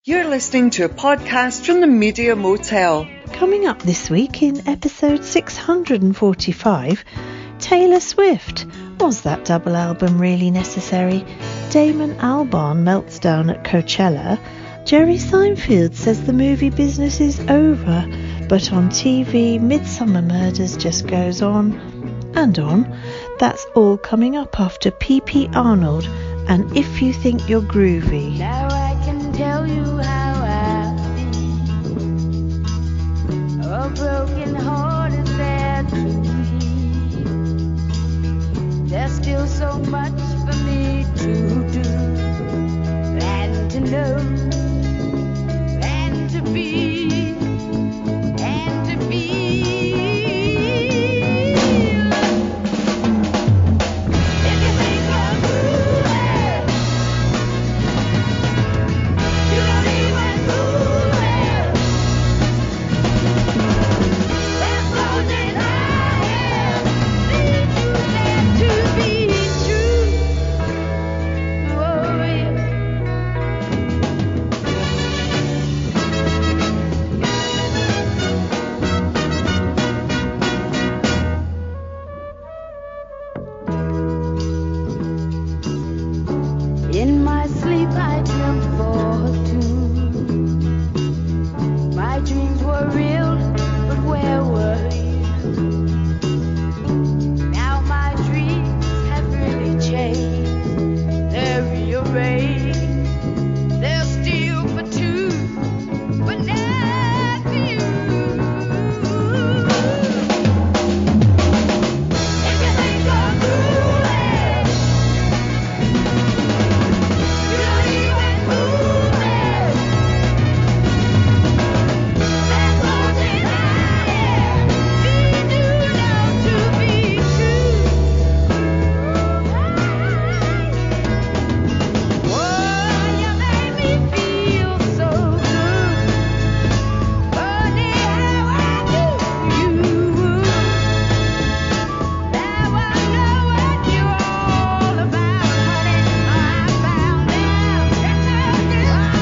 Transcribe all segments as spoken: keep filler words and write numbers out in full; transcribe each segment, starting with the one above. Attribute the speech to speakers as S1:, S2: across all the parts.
S1: You're listening to a podcast from the Media Motel.
S2: Coming up this week in episode six hundred forty-five, Taylor Swift. Was that double album really necessary? Damon Albarn melts down at Coachella. Jerry Seinfeld says the movie business is over, but on T V, Midsummer Murders just goes on and on. That's all coming up after P P Arnold and If You Think You're Groovy.
S3: Now I can tell you how I feel. A broken heart is there to heal. There's still so much for me to do and to know and to be and to feel. If you think I'm groovy, you don't even move it. There's closing eyes, leave you there to be true. Oh, yeah. In my sleep I dreamt for two. My dreams were real, but where were you? Now my dreams have really changed. They're rearranged. They're still for two, but not for you. If you think I'm groovy, you don't even move it. There's closing eyes, lead you now to be true. Oh, you made me feel so good. Funny how I knew you would. Now I know what you're all about, honey. I found out. I found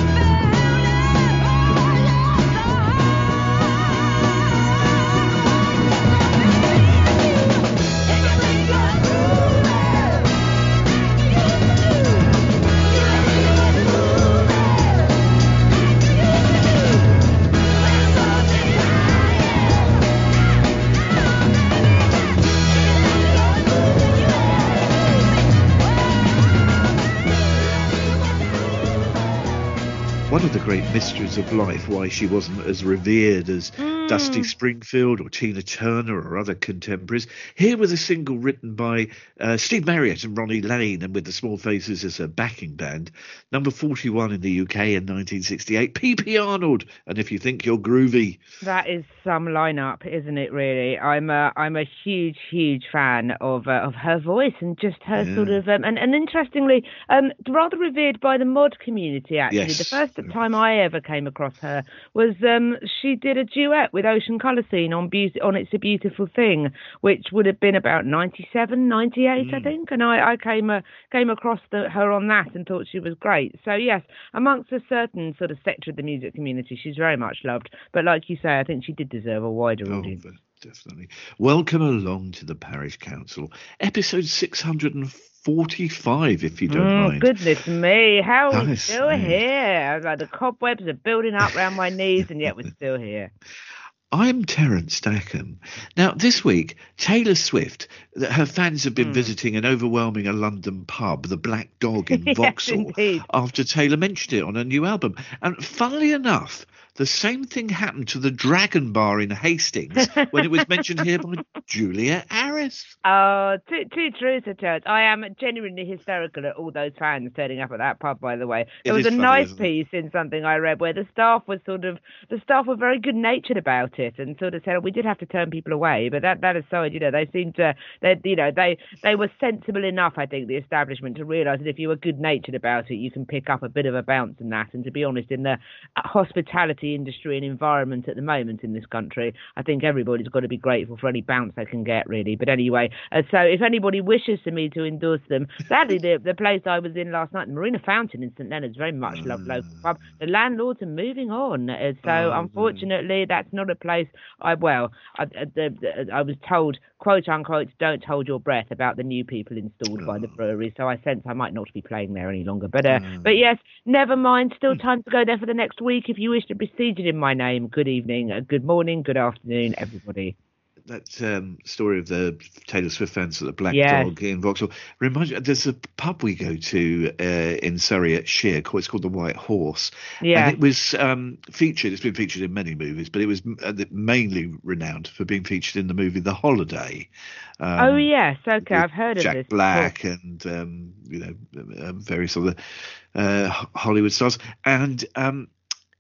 S4: One of the great mysteries of life, why she wasn't as revered as Dusty Springfield or Tina Turner or other contemporaries. Here with a single written by uh, Steve Marriott and Ronnie Lane, and with the Small Faces as a backing band. Number forty-one in the U K in nineteen sixty-eight. P P Arnold, and If You Think You're Groovy.
S5: That is some lineup, isn't it? Really, I'm a I'm a huge huge fan of uh, of her voice and just her
S4: Yeah.
S5: sort of um, and and interestingly, um, rather revered by the mod community. Actually,
S4: Yes.
S5: the first time I ever came across her was um, she did a duet with Ocean Colour Scene on Beauty on It's a Beautiful Thing, which would have been about ninety-seven, ninety-eight, I think, and I I came uh, came across the, her on that and thought she was great. So yes, amongst a certain sort of sector of the music community, she's very much loved. But like you say, I think she did deserve a wider
S4: Oh,
S5: audience.
S4: but definitely. Welcome along to the Parish Council, episode six hundred forty-five, if you don't
S5: Oh,
S4: mind.
S5: goodness me, how are we
S4: Nice,
S5: still
S4: nice.
S5: here? Like the cobwebs are building up around my knees, and yet we're still here.
S4: I'm Terence Stackham. Now, this week, Taylor Swift, th- her fans have been visiting and overwhelming a London pub, the Black Dog in
S5: Yes,
S4: Vauxhall,
S5: indeed.
S4: after Taylor mentioned it on her new album. And funnily enough, the same thing happened to the Dragon Bar in Hastings when it was mentioned here by Julia Harris.
S5: Oh, too, too true, Sir Terence. I am genuinely hysterical at all those fans turning up at that pub, by the way. There
S4: It
S5: was
S4: is
S5: a
S4: funny,
S5: nice
S4: isn't it?
S5: piece in something I read where the staff was sort of, the staff were very good-natured about it and sort of said, oh, we did have to turn people away. But that, that aside, you know, they seemed to, they, you know, they, they were sensible enough, I think, the establishment, to realise that if you were good-natured about it, you can pick up a bit of a bounce in that. And to be honest, in the hospitality industry and environment at the moment in this country, I think everybody's got to be grateful for any bounce they can get, really. But anyway, uh, so if anybody wishes for me to endorse them, sadly, the the place I was in last night, the Marina Fountain in St Leonard's, very much loved local pub. The landlords are moving on, uh, so
S4: Oh,
S5: unfortunately, that's not a place I well. I, I, the, the, I was told, quote unquote, don't hold your breath about the new people installed by the brewery. So I sense I might not be playing there any longer. But uh, but yes, never mind. Still time to go there for the next week. If you wish to besiege it in my name, good evening, uh, good morning, good afternoon, everybody.
S4: That um, story of the Taylor Swift fans at the Black
S5: Yes.
S4: Dog in Vauxhall reminds me. There's a pub we go to uh, in Surrey at Sheer. It's called the White Horse.
S5: Yeah.
S4: And it was um, featured. It's been featured in many movies, but it was uh, mainly renowned for being featured in the movie The Holiday. Um,
S5: Oh yes, okay,
S4: with
S5: I've heard of
S4: Jack
S5: this.
S4: Black and um, you know um, various other uh, Hollywood stars. And um,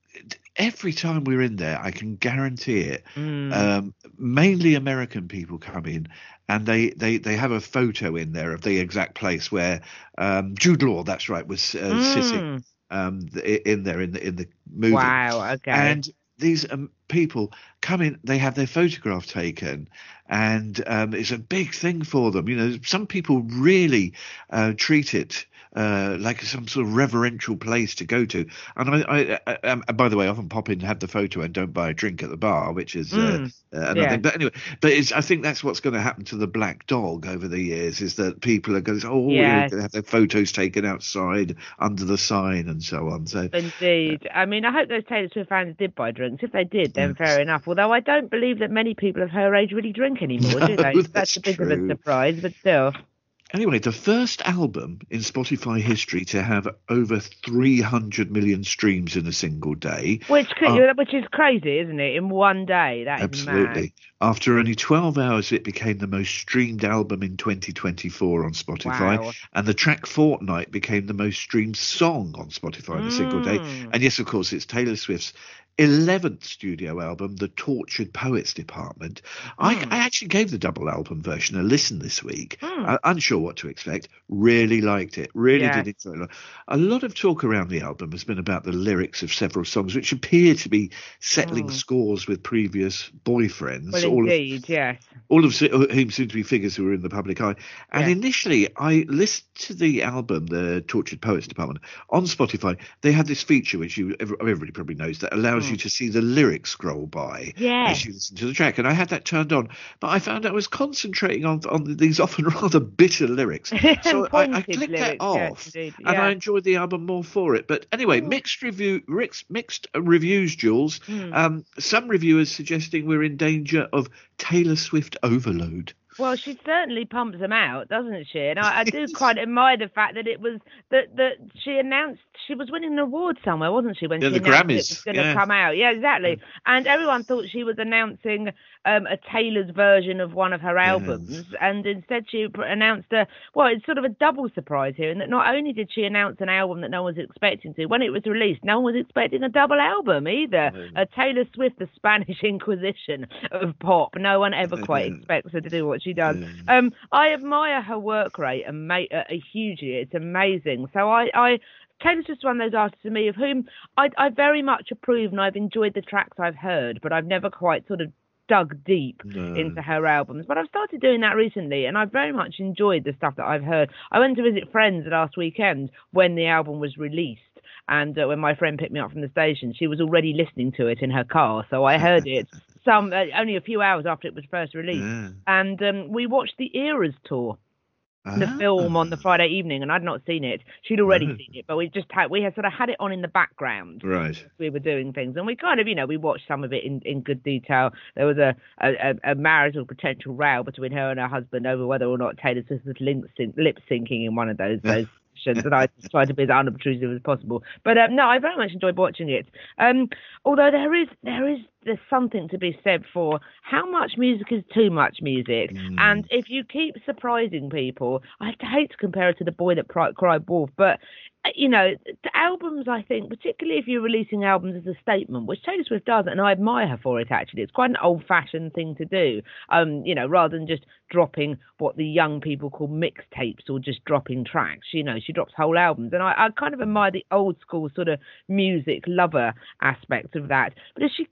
S4: every time we're in there, I can guarantee it.
S5: Mm.
S4: Um, mainly American people come in, and they, they, they have a photo in there of the exact place where um, Jude Law, that's right, was uh,
S5: Mm.
S4: sitting um, in there in the in the movie.
S5: Wow, okay.
S4: And these um, people come in, they have their photograph taken, and um, it's a big thing for them. You know, some people really uh, treat it uh, like some sort of reverential place to go to. And I, I, I um, by the way, I often pop in, have the photo, and don't buy a drink at the bar, which is uh,
S5: Mm,
S4: uh, another
S5: yeah.
S4: thing. But anyway, but it's, I think that's what's going to happen to the Black Dog over the years, is that people are going to, oh,
S5: Yes.
S4: you know, have their photos taken outside under the sign and so on. So
S5: Indeed. I mean, I hope those Taylor Swift fans did buy drinks. If they did, then fair enough. Although I don't believe that many people of her age really drink anymore, do they?
S4: No,
S5: That's
S4: that's
S5: a bit of a
S4: true.
S5: surprise, but still.
S4: Anyway, the first album in Spotify history to have over three hundred million streams in a single day.
S5: Which could,
S4: Uh,
S5: which is crazy, isn't it? In one day, that is
S4: Absolutely.
S5: mad.
S4: After only twelve hours, it became the most streamed album in twenty twenty-four on Spotify.
S5: Wow.
S4: And the track Fortnight became the most streamed song on Spotify in a single day.
S5: Mm.
S4: And yes, of course, it's Taylor Swift's eleventh studio album, The Tortured Poets Department. I,
S5: Mm.
S4: I actually gave the double album version a listen this week.
S5: Mm.
S4: Uh, unsure what to expect. Really liked it. Really
S5: Yeah.
S4: did enjoy it. A lot of talk around the album has been about the lyrics of several songs, which appear to be settling
S5: Mm.
S4: scores with previous boyfriends.
S5: Well,
S4: all of
S5: indeed, yes.
S4: all of se- whom seem to be figures who are in the public eye. And
S5: Yeah.
S4: initially, I listened to the album, The Tortured Poets Department, on Spotify. They had this feature, which you everybody probably knows, that allows you to see the lyrics scroll by
S5: Yes.
S4: as you listen to the track. And I had that turned on, but I found I was concentrating on on these often rather bitter lyrics. So I, I
S5: Pointed
S4: clicked
S5: lyrics,
S4: that off,
S5: yes, indeed,
S4: and
S5: yeah.
S4: I enjoyed the album more for it. But anyway, mixed review, mixed, mixed reviews, Jules.
S5: Hmm.
S4: Um, some reviewers suggesting we're in danger of Taylor Swift overload.
S5: Well, she certainly pumps them out, doesn't she? And I, I do quite admire the fact that it was that that she announced she was winning an award somewhere, wasn't she? When
S4: Yeah,
S5: she
S4: the
S5: announced
S4: Grammys,
S5: it was going to
S4: yeah.
S5: come out. Yeah, exactly. And everyone thought she was announcing um, a Taylor's version of one of her albums, and instead she pr- announced a well, it's sort of a double surprise here, in that not only did she announce an album that no one was expecting to, when it was released, no one was expecting a double album either. A Taylor Swift, the Spanish Inquisition of pop. No one ever quite expects her to do what she does. Um, I admire her work rate and ma- uh, hugely. It's amazing. So I, I Taylor's just one of those artists to me of whom I, I very much approve, and I've enjoyed the tracks I've heard, but I've never quite sort of dug deep
S4: No.
S5: into her albums. But I've started doing that recently, and I've very much enjoyed the stuff that I've heard. I went to visit friends last weekend when the album was released. And uh, when my friend picked me up from the station, she was already listening to it in her car. So I heard it some uh, only a few hours after it was first released.
S4: Yeah.
S5: And um, we watched the Eras tour, the
S4: Ah.
S5: film, on the Friday evening, and I'd not seen it. She'd already
S4: No.
S5: seen it, but we just had we had sort of had it on in the background.
S4: Right.
S5: We were doing things, and we kind of, you know, we watched some of it in, in good detail. There was a, a, a marital potential row between her and her husband over whether or not Taylor Swift was lip sync, lip syncing in one of those those sessions, and I just tried to be as unobtrusive as possible. But um, no, I very much enjoyed watching it. Um, although there is there is there's something to be said for how much music is too much music,
S4: Mm.
S5: and if you keep surprising people, I hate to compare it to The Boy That Pri- Cried Wolf, but you know, the albums, I think, particularly if you're releasing albums as a statement, which Taylor Swift does, and I admire her for it, actually. It's quite an old-fashioned thing to do, um, you know, rather than just dropping what the young people call mixtapes or just dropping tracks. You know, she drops whole albums, and I, I kind of admire the old-school sort of music lover aspect of that. But if she keeps doing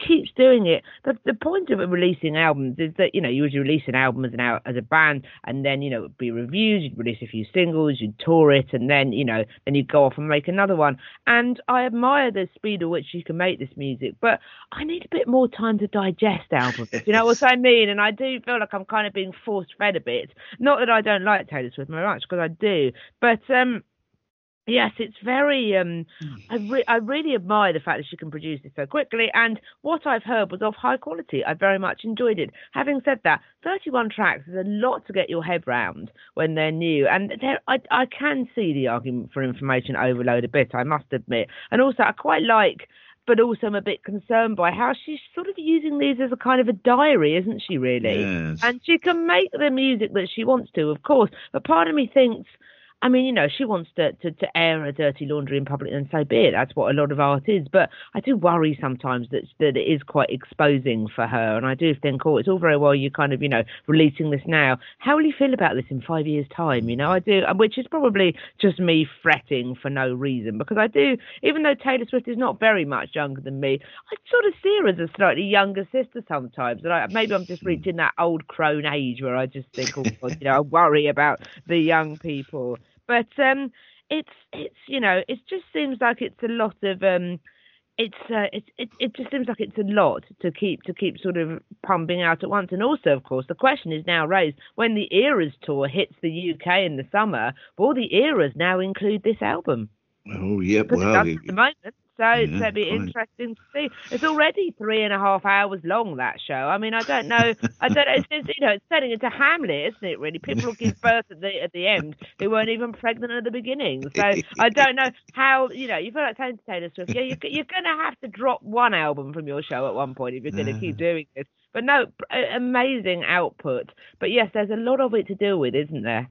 S5: doing it. The, the point of releasing albums is that, you know, you would release an album as an out as a band, and then, you know, it would be reviews, you'd release a few singles, you'd tour it, and then, you know, then you'd go off and make another one. And I admire the speed at which you can make this music, but I need a bit more time to digest albums. You know what I mean? And I do feel like I'm kind of being force fed a bit. Not that I don't like Taylor Swift very much, because I do, but um yes, it's very. Um, I, re- I really admire the fact that she can produce it so quickly, and what I've heard was of high quality. I very much enjoyed it. Having said that, thirty-one tracks is a lot to get your head round when they're new, and there, I, I can see the argument for information overload a bit, I must admit. And also, I quite like, but also I'm a bit concerned by how she's sort of using these as a kind of a diary, isn't she, really?
S4: Yes.
S5: And she can make the music that she wants to, of course, but part of me thinks, I mean, you know, she wants to, to, to air her dirty laundry in public, and so be it. That's what a lot of art is. But I do worry sometimes that that it is quite exposing for her. And I do think, oh, it's all very well you kind of, you know, releasing this now. How will you feel about this in five years' time? You know, I do, which is probably just me fretting for no reason. Because I do, even though Taylor Swift is not very much younger than me, I sort of see her as a slightly younger sister sometimes. And I, maybe I'm just reaching that old crone age where I just think, oh, God, you know, I worry about the young people. But um, it's it's you know it just seems like it's a lot of um, it's uh, it, it it just seems like it's a lot to keep to keep sort of pumping out at once. And also, of course, the question is now raised when the Eras tour hits the U K in the summer. Will the Eras now include this album?
S4: Oh yeah,
S5: Because
S4: well,
S5: it does at the moment. So
S4: yeah,
S5: it's going to be
S4: fine.
S5: interesting to see. It's already three and a half hours long, that show. I mean, I don't know. I don't know. It's, it's, you know, it's turning into Hamlet, isn't it? Really, people will give birth at the at the end who weren't even pregnant at the beginning. So I don't know how. You know, you feel like saying to Taylor Swift, yeah, you're, you're going to have to drop one album from your show at one point if you're going to keep doing this. But no, amazing output. But yes, there's a lot of it to deal with, isn't there?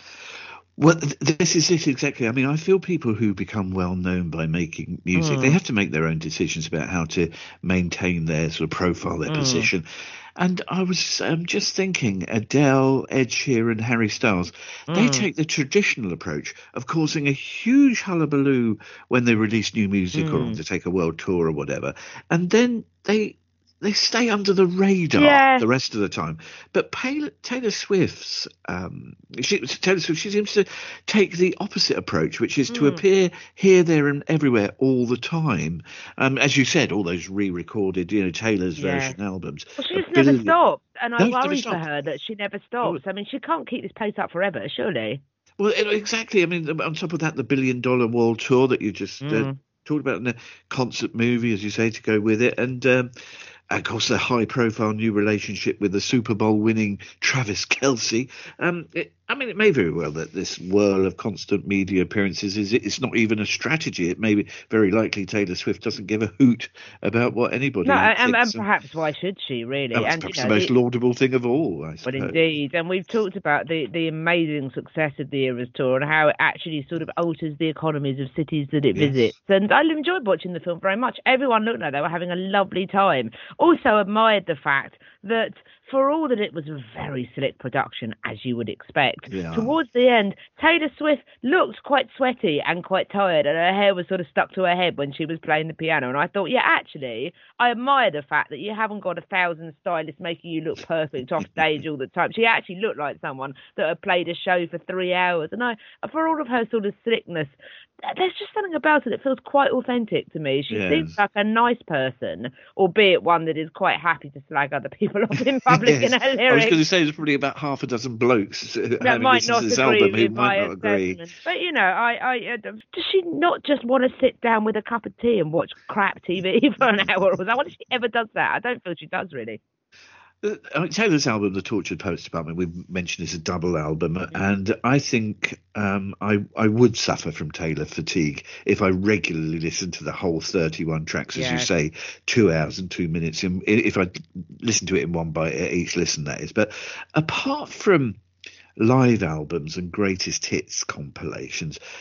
S4: Well, th- this is it exactly. I mean, I feel people who become well known by making music,
S5: Mm.
S4: they have to make their own decisions about how to maintain their sort of profile, their
S5: Mm.
S4: position. And I was um, just thinking, Adele, Ed Sheeran, Harry Styles, they
S5: Mm.
S4: take the traditional approach of causing a huge hullabaloo when they release new music or
S5: Mm.
S4: to take a world tour or whatever, and then they. They stay under the radar
S5: Yeah.
S4: the rest of the time. But Taylor, Taylor Swift's, um, she, Taylor Swift, she seems to take the opposite approach, which is to
S5: Mm.
S4: appear here, there, and everywhere all the time. Um, as you said, all those re-recorded, you know, Taylor's
S5: Yeah.
S4: version albums.
S5: Well, she
S4: A
S5: just never
S4: billion-
S5: stops, and I
S4: No, she never
S5: worry for
S4: stops.
S5: her that she never stops. I mean, she can't keep this pace up forever, surely.
S4: Well, it- exactly. I mean, on top of that, the billion-dollar world tour that you just uh,
S5: Mm.
S4: talked about, and the concert movie, as you say, to go with it, and um, of course the high-profile new relationship with the Super Bowl-winning Travis Kelce. Um, it, I mean, it may very well that this whirl of constant media appearances is it's not even a strategy. It may be very likely Taylor Swift doesn't give a hoot about what anybody
S5: No, and, and
S4: thinks.
S5: perhaps why should she, really?
S4: That's
S5: and
S4: perhaps
S5: you know,
S4: the most
S5: the-
S4: laudable thing of all, I
S5: But
S4: suppose.
S5: indeed, and we've talked about the, the amazing success of the Eras Tour and how it actually sort of alters the economies of cities that it
S4: Yes.
S5: visits. And I enjoyed watching the film very much. Everyone looked like they were having a lovely time. Also admired the fact that for all that it was a very slick production, as you would expect,
S4: Yeah.
S5: towards the end, Taylor Swift looked quite sweaty and quite tired, and her hair was sort of stuck to her head when she was playing the piano. And I thought, yeah, actually, I admire the fact that you haven't got a thousand stylists making you look perfect off stage all the time. She actually looked like someone that had played a show for three hours. And I, for all of her sort of slickness, there's just something about it that feels quite authentic to me. She
S4: Yes.
S5: seems like a nice person, albeit one that is quite happy to slag other people off in public
S4: Yes.
S5: in her
S4: I was
S5: lyrics.
S4: going to say there's probably about half a dozen blokes uh,
S5: That
S4: having
S5: might
S4: listened
S5: not
S4: to this
S5: agree
S4: album who
S5: with my
S4: might not agree.
S5: assessment. But, you know, I, I uh, does she not just want to sit down with a cup of tea and watch crap T V for an hour? Or I wonder if she ever does that. I don't feel she does, really.
S4: Uh, I mean, Taylor's album, The Tortured Poets Department, we mentioned is a double album, and I think um, I I would suffer from Taylor fatigue if I regularly listened to the whole thirty-one tracks, as you
S5: Yes.
S4: say, two hours and two minutes. In, if I listen to it in one bite at each listen, that is. But apart from live albums and greatest hits compilations,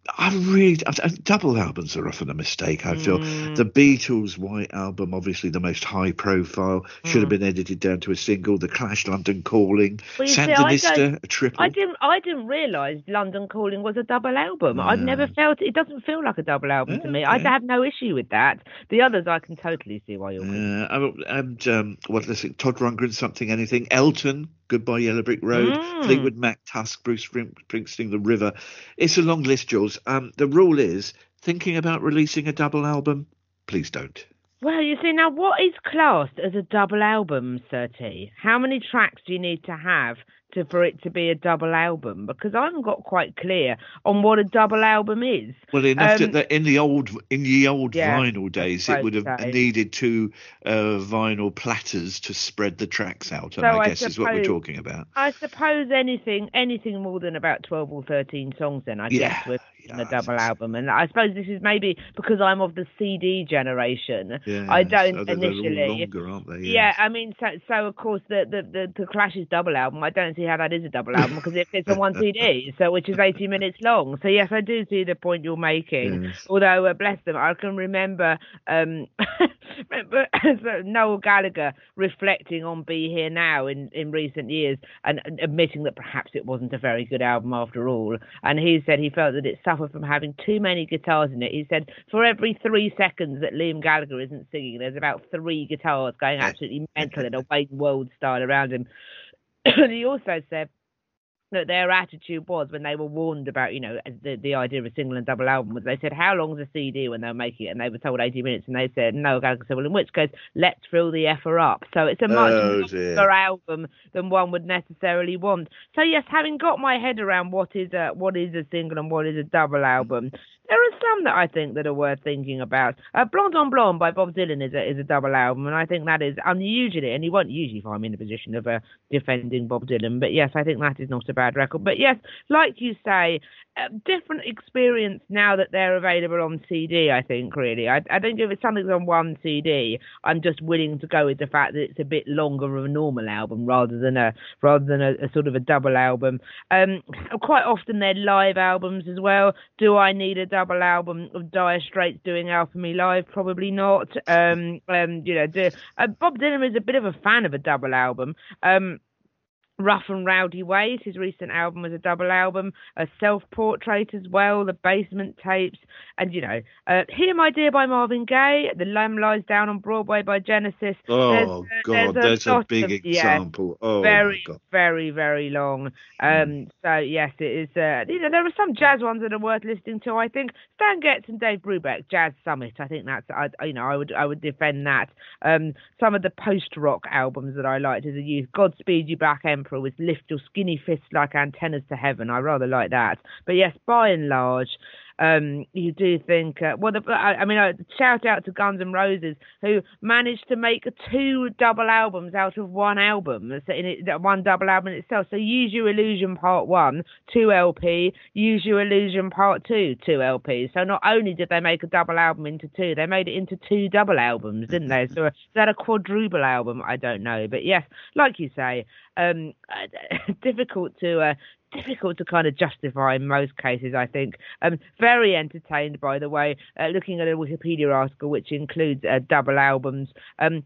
S4: I really, double albums are often a mistake, I feel.
S5: Mm.
S4: The Beatles' White Album, obviously the most high profile, should have
S5: Mm.
S4: been edited down to a single. The Clash, London Calling,
S5: Well, you see, I don't-
S4: Sandinista, a triple.
S5: I didn't. I didn't realise London Calling was a double album. I've
S4: Yeah.
S5: never felt it. Doesn't feel like a double album to me. I
S4: Okay.
S5: have no issue with that. The others, I can totally see why you're.
S4: Yeah, and and, um, what let's see, Todd Rundgren, Something Anything, Elton, Goodbye Yellow Brick Road,
S5: Mm.
S4: Fleetwood Mac, Tusk, Bruce Spring- Springsteen, The River. It's a long list, Jules. Um, the rule is, thinking about releasing a double album, please don't.
S5: Well, you see, now what is classed as a double album, Sir T? How many tracks do you need to have to for it to be a double album? Because I haven't got quite clear on what a double album is.
S4: Well, enough
S5: Um,
S4: that in the old in the old
S5: yeah,
S4: vinyl days,
S5: I
S4: it would have
S5: suppose so.
S4: needed two uh, vinyl platters to spread the tracks out, and
S5: So
S4: I
S5: I
S4: guess is what we're
S5: suppose-
S4: talking about.
S5: I suppose anything anything more than about twelve or thirteen songs then, I
S4: Yeah,
S5: guess, with
S4: yeah,
S5: a
S4: I
S5: double
S4: suppose.
S5: album. And I suppose this is maybe because I'm of the C D generation.
S4: Yeah,
S5: I don't
S4: so they're- they're all
S5: initially.
S4: longer, aren't they?
S5: Yeah,
S4: Yes.
S5: I mean, so so of course the, the, the, the Clash's double album, I don't see how that is a double album because it fits on one C D, so which is eighty minutes long. So yes, I do see the point you're making.
S4: Yes.
S5: Although, uh, bless them, I can remember um, remember so Noel Gallagher reflecting on Be Here Now in, in recent years and, and admitting that perhaps it wasn't a very good album after all. And he said he felt that it suffered from having too many guitars in it. He said for every three seconds that Liam Gallagher isn't singing, there's about three guitars going absolutely mental in a Wayne World style around him. And he also said that their attitude was when they were warned about, you know, the, the idea of a single and double album was they said, how long's a C D when they were making it? And they were told eighty minutes, and they said, no, Gallagher said, well, in which case, let's fill the effer up. So it's a much
S4: Oh,
S5: longer
S4: dear.
S5: album than one would necessarily want. So yes, having got my head around what is a, what is a single and what is a double album, there are some that I think that are worth thinking about. Uh, Blonde on Blonde by Bob Dylan is a, is a double album, and I think that is unusually, and you won't usually find me in a position of uh, defending Bob Dylan, but yes, I think that is not a bad record. But yes, like you say, uh, different experience now that they're available on C D, I think, really. I, I think if it's something on one C D, I'm just willing to go with the fact that it's a bit longer of a normal album rather than a rather than a, a sort of a double album. Um, quite often they're live albums as well. Do I need a double album of Dire Straits doing Alpha Me Live? Probably not. Um, um, you know, do, uh, Bob Dylan is a bit of a fan of a double album. Um, Rough and Rowdy Ways, his recent album, was a double album. A Self-Portrait as well, The Basement Tapes, and, you know, uh, Here My Dear by Marvin Gaye, The Lamb Lies Down on Broadway by Genesis.
S4: Oh,
S5: There's, uh,
S4: God,
S5: there's
S4: that's a
S5: lot
S4: big
S5: of- yeah,
S4: example. Oh,
S5: very,
S4: my God.
S5: very, very long. Um, so yes, it is. Uh, you know, there are some jazz ones that are worth listening to. I think Stan Getz and Dave Brubeck, Jazz Summit. I think that's. I, you know, I would, I would defend that. Um, some of the post-rock albums that I liked as a youth, Godspeed You Black Emperor, with Lift Your Skinny Fists Like Antennas to Heaven. I rather like that. But yes, by and large, um, you do think, uh, well, the, I, I mean, uh, shout out to Guns N' Roses, who managed to make two double albums out of one album, so in it, one double album in itself. So Use Your Illusion Part One, two L P, Use Your Illusion Part Two, two L P. So not only did they make a double album into two, they made it into two double albums, didn't they? So is that a quadruple album? I don't know, but yes, like you say, um, difficult to. Uh, difficult to kind of justify in most cases, I think. Um, very entertained, by the way, uh, looking at a Wikipedia article which includes uh, double albums. Um,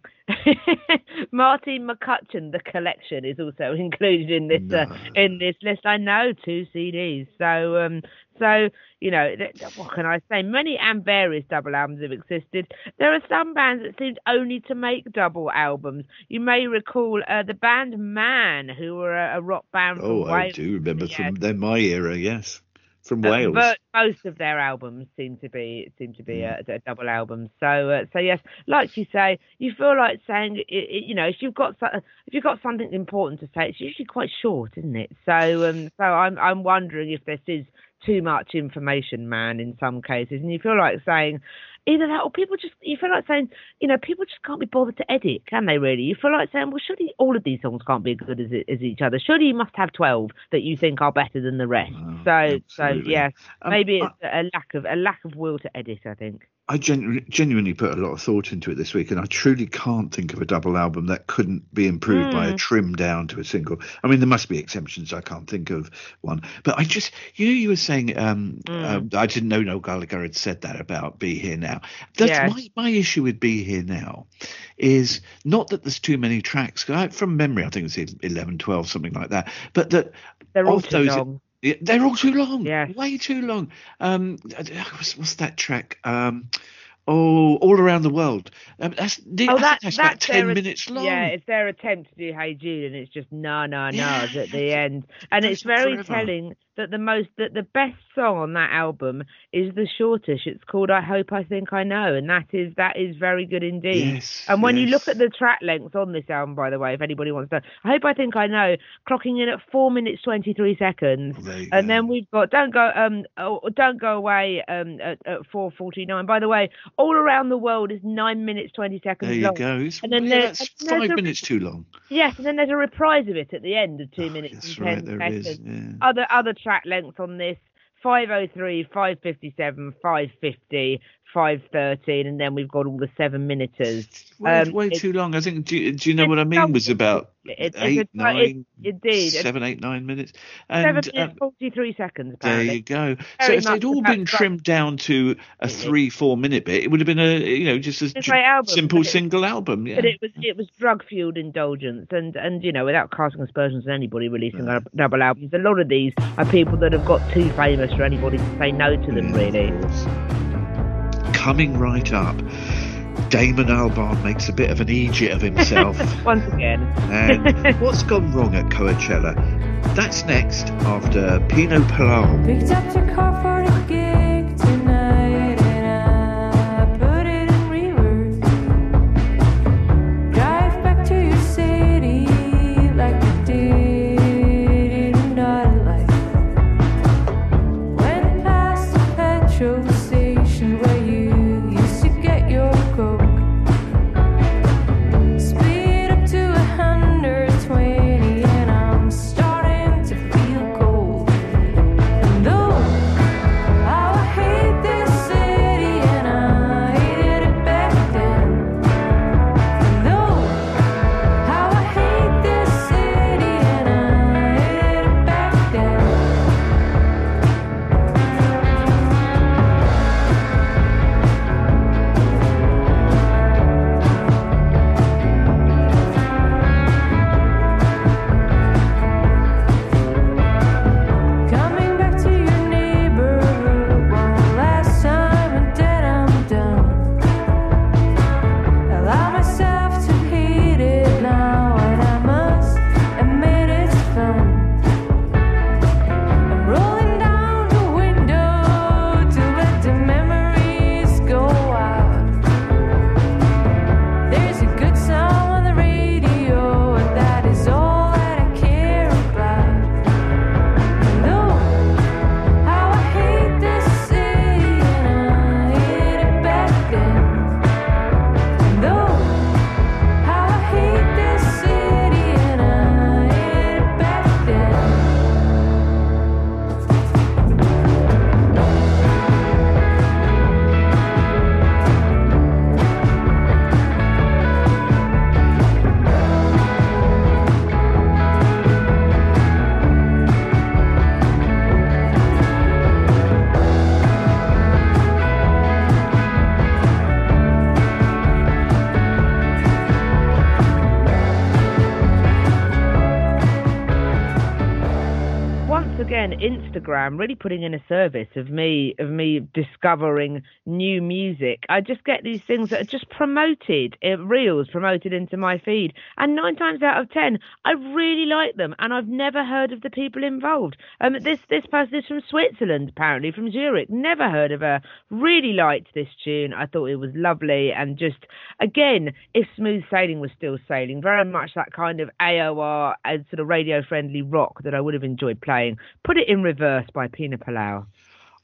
S5: Martin McCutcheon, The Collection, is also included in this uh, in this list. I know, two C Ds. So, um, so you know, th- what can I say? Many and various double albums have existed. There are some bands that seemed only to make double albums. You may recall uh, the band Man, who were a, a rock band from
S4: Oh,
S5: Wales.
S4: I do remember
S5: Yeah.
S4: from then my era, yes. From
S5: Uh,
S4: Wales.
S5: But most of their albums seem to be seem to be a, a double album. So uh, so yes, like you say, you feel like saying, it, it, you know, if you've got so- if you've got something important to say, it's usually quite short, isn't it? So um, so I'm I'm wondering if this is too much information, man, in some cases, and you feel like saying either that or people just, you feel like saying, you know, people just can't be bothered to edit, can they really? You feel like saying, well, surely all of these songs can't be as good as, as each other. Surely you must have twelve that you think are better than the rest.
S4: Oh,
S5: so, so
S4: absolutely.
S5: yes,
S4: Um,
S5: maybe
S4: I-
S5: it's a lack of a lack of will to edit, I think.
S4: I genu- genuinely put a lot of thought into it this week, and I truly can't think of a double album that couldn't be improved mm. by a trim down to a single. I mean, there must be exceptions. I can't think of one. But I just, you know, you were saying, um, mm. uh, I didn't know Noel Gallagher had said that about Be Here Now. That's yeah. my, my issue with Be Here Now is not that there's too many tracks. From memory, I think it's eleven, twelve, something like that. But that
S5: they're all
S4: of
S5: too
S4: those,
S5: long.
S4: Yeah, they're all too long.
S5: Yeah.
S4: Way too long. Um, what's, what's that track? Um, oh, All Around the World. Um, that's
S5: oh,
S4: I
S5: that,
S4: think that's,
S5: that's
S4: about ten
S5: their,
S4: minutes long.
S5: Yeah, it's their attempt to do Hey Jude, and it's just no, no, no
S4: Yeah,
S5: at the end. And it's very
S4: forever.
S5: telling that the most that the best song on that album is the shortish. It's called I Hope I Think I Know, and that is that is very good indeed.
S4: Yes,
S5: and when
S4: yes.
S5: you look at the track lengths on this album, by the way, if anybody wants to, I Hope I Think I Know, clocking in at four minutes twenty three seconds,
S4: Well,
S5: and
S4: go.
S5: then we've got Don't Go um oh, Don't Go Away um at, at four forty nine. By the way, All Around the World is nine minutes twenty seconds
S4: There you
S5: long.
S4: go. It's,
S5: And then
S4: yeah,
S5: there-
S4: that's
S5: and there's
S4: five
S5: a-
S4: minutes too long.
S5: Yes, and then there's a reprise of it at the end of two
S4: Oh,
S5: minutes
S4: that's
S5: and
S4: right,
S5: ten
S4: there
S5: seconds.
S4: is, yeah.
S5: Other other track lengths on this: five oh three, five fifty-seven, five fifty, five thirteen, and then we've got all the seven minuters.
S4: Way,
S5: Um,
S4: way
S5: it's-
S4: too long. I think. Do you, do you know
S5: it's
S4: what I mean?
S5: long.
S4: Was about
S5: It- it's
S4: eight,
S5: a-
S4: nine,
S5: it- indeed.
S4: seven, eight, nine minutes.
S5: Seven
S4: And
S5: minutes
S4: um,
S5: forty-three seconds.
S4: there
S5: Apparently.
S4: you go. So
S5: Very
S4: if
S5: much
S4: they'd all
S5: about
S4: been
S5: that.
S4: trimmed down to a three, four minute bit, it would have been a you know just a
S5: It's a great album,
S4: simple
S5: but it-
S4: single album. Yeah.
S5: But it was it was drug fueled indulgence, and and you know, without casting aspersions on anybody releasing no. double albums, a lot of these are people that have got too famous for anybody to say no to them.
S4: Yeah,
S5: Really.
S4: of course. Coming right up, Damon Albarn makes a bit of an Egypt of himself.
S5: Once again.
S4: And what's gone wrong at Coachella? That's next after Pino Palau.
S6: Picked up your car for the gig tonight and I put it in reverse. Drive back to your city like you did in nightlife. Went past the petrol station where you used to get your coke. Speed up to a hundred twenty and I'm starting to feel cold. And though how I hate this city and I hated it back then. And though how I hate this city and I hated it back then. Coming back to your neighborhood one last time and then I'm done. Allow myself to hate it now and I must admit it's fun. I'm rolling down the window to let the memories go out. There's a good song on the radio and that is all that I care about. And though how I hate this city and I hated it back then. And though how I hate this city and I hated it back then.
S5: Once again, Instagram really putting in a service of me of me discovering new music. I just get these things that are just promoted, uh, reels promoted into my feed, and nine times out of ten, I really like them, and I've never heard of the people involved. Um, this this person is from Switzerland, apparently from Zurich. Never heard of her. Really liked this tune. I thought it was lovely, and just again, if Smooth Sailing was still sailing, very much that kind of A O R and sort of radio friendly rock that I would have enjoyed playing. Put It in Reverse by Pina Palau.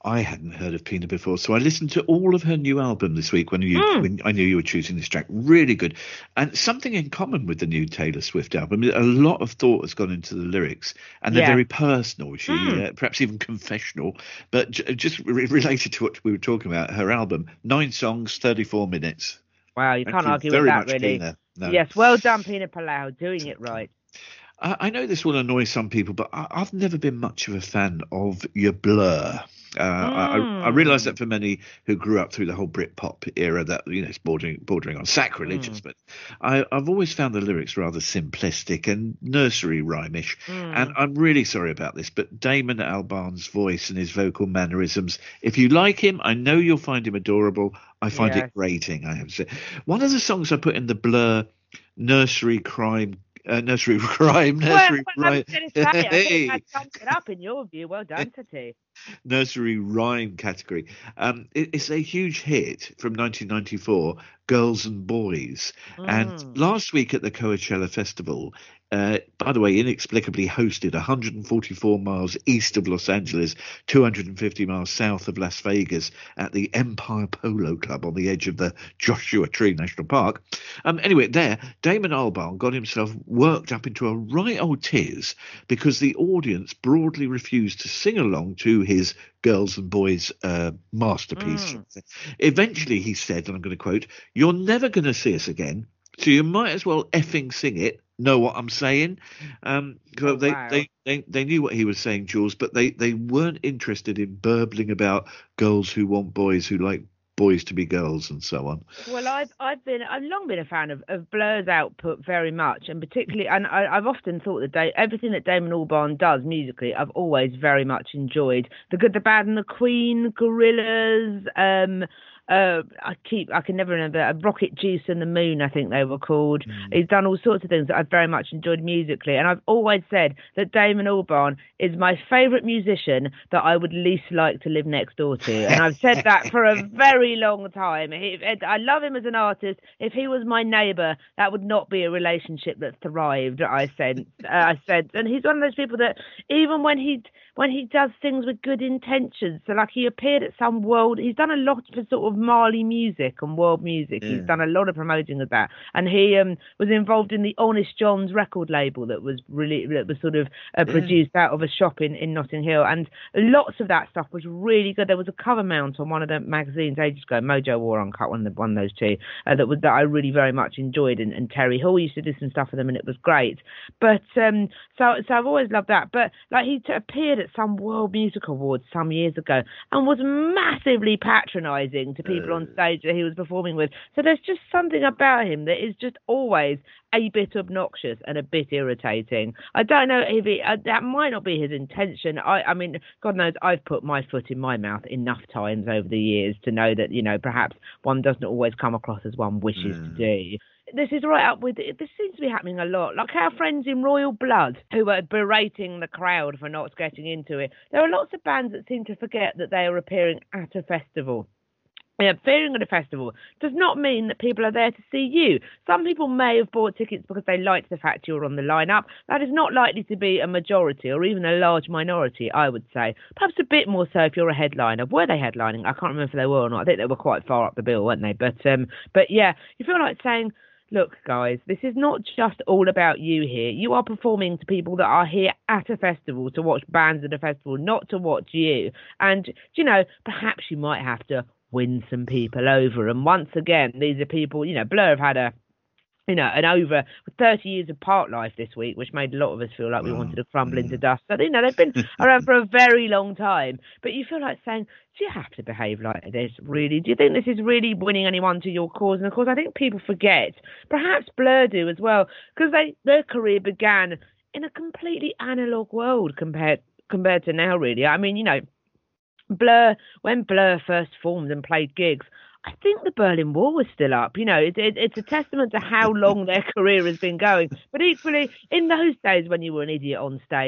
S4: I hadn't heard of Pina before, so I listened to all of her new album this week when you
S5: Mm.
S4: when I knew you were choosing this track. Really good, and something in common with the new Taylor Swift album. A lot of thought has gone into the lyrics, and they're
S5: Yeah.
S4: very personal. She
S5: Mm.
S4: uh, perhaps even confessional, but j- just re- related to what we were talking about. Her album, nine songs, thirty-four minutes.
S5: Wow, you
S4: Thank
S5: can't
S4: you
S5: argue
S4: very
S5: with that,
S4: much,
S5: really.
S4: Pina. No.
S5: Yes, well done, Pina Palau, doing it right.
S4: I, I know this will annoy some people, but I, I've never been much of a fan of your Blur. Uh, I, I
S5: Mm.
S4: realise that for many who grew up through the whole Britpop era, that you know it's bordering bordering on sacrilegious.
S5: Mm.
S4: But I, I've always found the lyrics rather simplistic and nursery rhymish.
S5: Mm.
S4: And I'm really sorry about this, but Damon Albarn's voice and his vocal mannerisms. If you like him, I know you'll find him adorable. I find
S5: Yes.
S4: it grating. I have to say, one of the songs I put in the Blur nursery crime. Uh, nursery crime,
S5: Well,
S4: nursery
S5: well, I
S4: rhyme.
S5: was going to say, I
S4: Hey.
S5: think that sums it up in your view. Well done, Tati.
S4: Nursery rhyme category. Um, it, it's a huge hit from nineteen ninety-four, Girls and Boys. And
S5: Mm.
S4: last week at the Coachella Festival, uh, by the way, inexplicably hosted one hundred forty-four miles east of Los Angeles, two hundred fifty miles south of Las Vegas at the Empire Polo Club on the edge of the Joshua Tree National Park. Um, anyway, there, Damon Albarn got himself worked up into a right old tiz because the audience broadly refused to sing along to his Girls and Boys uh, masterpiece.
S5: Mm.
S4: Eventually, he said, and I'm going to quote, "You're never going to see us again, so you might as well effing sing it. Know what I'm saying?" Um, 'cause
S5: Oh,
S4: they,
S5: wow.
S4: they, they, they knew what he was saying, Jules, but they, they weren't interested in burbling about girls who want boys who like boys to be girls and so on.
S5: Well, I've I've been I've long been a fan of, of Blur's output very much, and particularly, and I, I've often thought that da- everything that Damon Albarn does musically, I've always very much enjoyed. The Good, the Bad, and the Queen, Gorillaz. Um, uh, I keep I can never remember uh, Rocket Juice and the Moon, I think they were called. He's done all sorts of things that I've very much enjoyed musically, and I've always said that Damon Albarn is my favourite musician that I would least like to live next door to, and I've said that for a very long time. He, I love him as an artist. If he was my neighbour, that would not be a relationship that thrived. I said, uh, I said, and he's one of those people that even when he when he does things with good intentions, so like he appeared at some world, he's done a lot for sort of Mali music and world music.
S4: Yeah.
S5: He's done a lot of promoting of that, and he um, was involved in the Honest John's record label that was really that was sort of uh, produced out of a shop in, in Notting Hill, and lots of that stuff was really good. There was a cover mount on one of the magazines ages ago, Mojo or Uncut, one of the, one of those two, uh, that was that I really very much enjoyed, and, and Terry Hall used to do some stuff for them, and it was great. But um, so so I've always loved that. But like he t- appeared at some World Music Awards some years ago and was massively patronising to people on stage that he was performing with. So there's just something about him that is just always a bit obnoxious and a bit irritating. I don't know if he, uh, that might not be his intention. I, I mean, God knows I've put my foot in my mouth enough times over the years to know that, you know, perhaps one doesn't always come across as one wishes to do. This is right up with, this seems to be happening a lot. Like our friends in Royal Blood who are berating the crowd for not getting into it. There are lots of bands that seem to forget that they are appearing at a festival. Yeah, appearing at a festival does not mean that people are there to see you. Some people may have bought tickets because they liked the fact you're on the lineup. That is not likely to be a majority or even a large minority, I would say. Perhaps a bit more so if you're a headliner. Were they headlining? I can't remember if they were or not. I think they were quite far up the bill, weren't they? But um, but yeah, you feel like saying, look, guys, this is not just all about you here. You are performing to people that are here at a festival to watch bands at a festival, not to watch you. And, you know, perhaps you might have to win some people over. And once again, these are people, you know, Blur have had a, you know, an over thirty years of part life this week, which made a lot of us feel like we
S4: Wow.
S5: wanted to crumble
S4: Mm.
S5: into dust. So, you know, they've been around for a very long time. But you feel like saying, do you have to behave like this, really? Do you think this is really winning anyone to your cause? And, of course, I think people forget, perhaps Blur do as well, because they their career began in a completely analogue world compared compared to now, really. I mean, you know, Blur, when Blur first formed and played gigs, I think the Berlin Wall was still up. You know, it, it, it's a testament to how long their career has been going. But equally, in those days when you were an idiot on stage,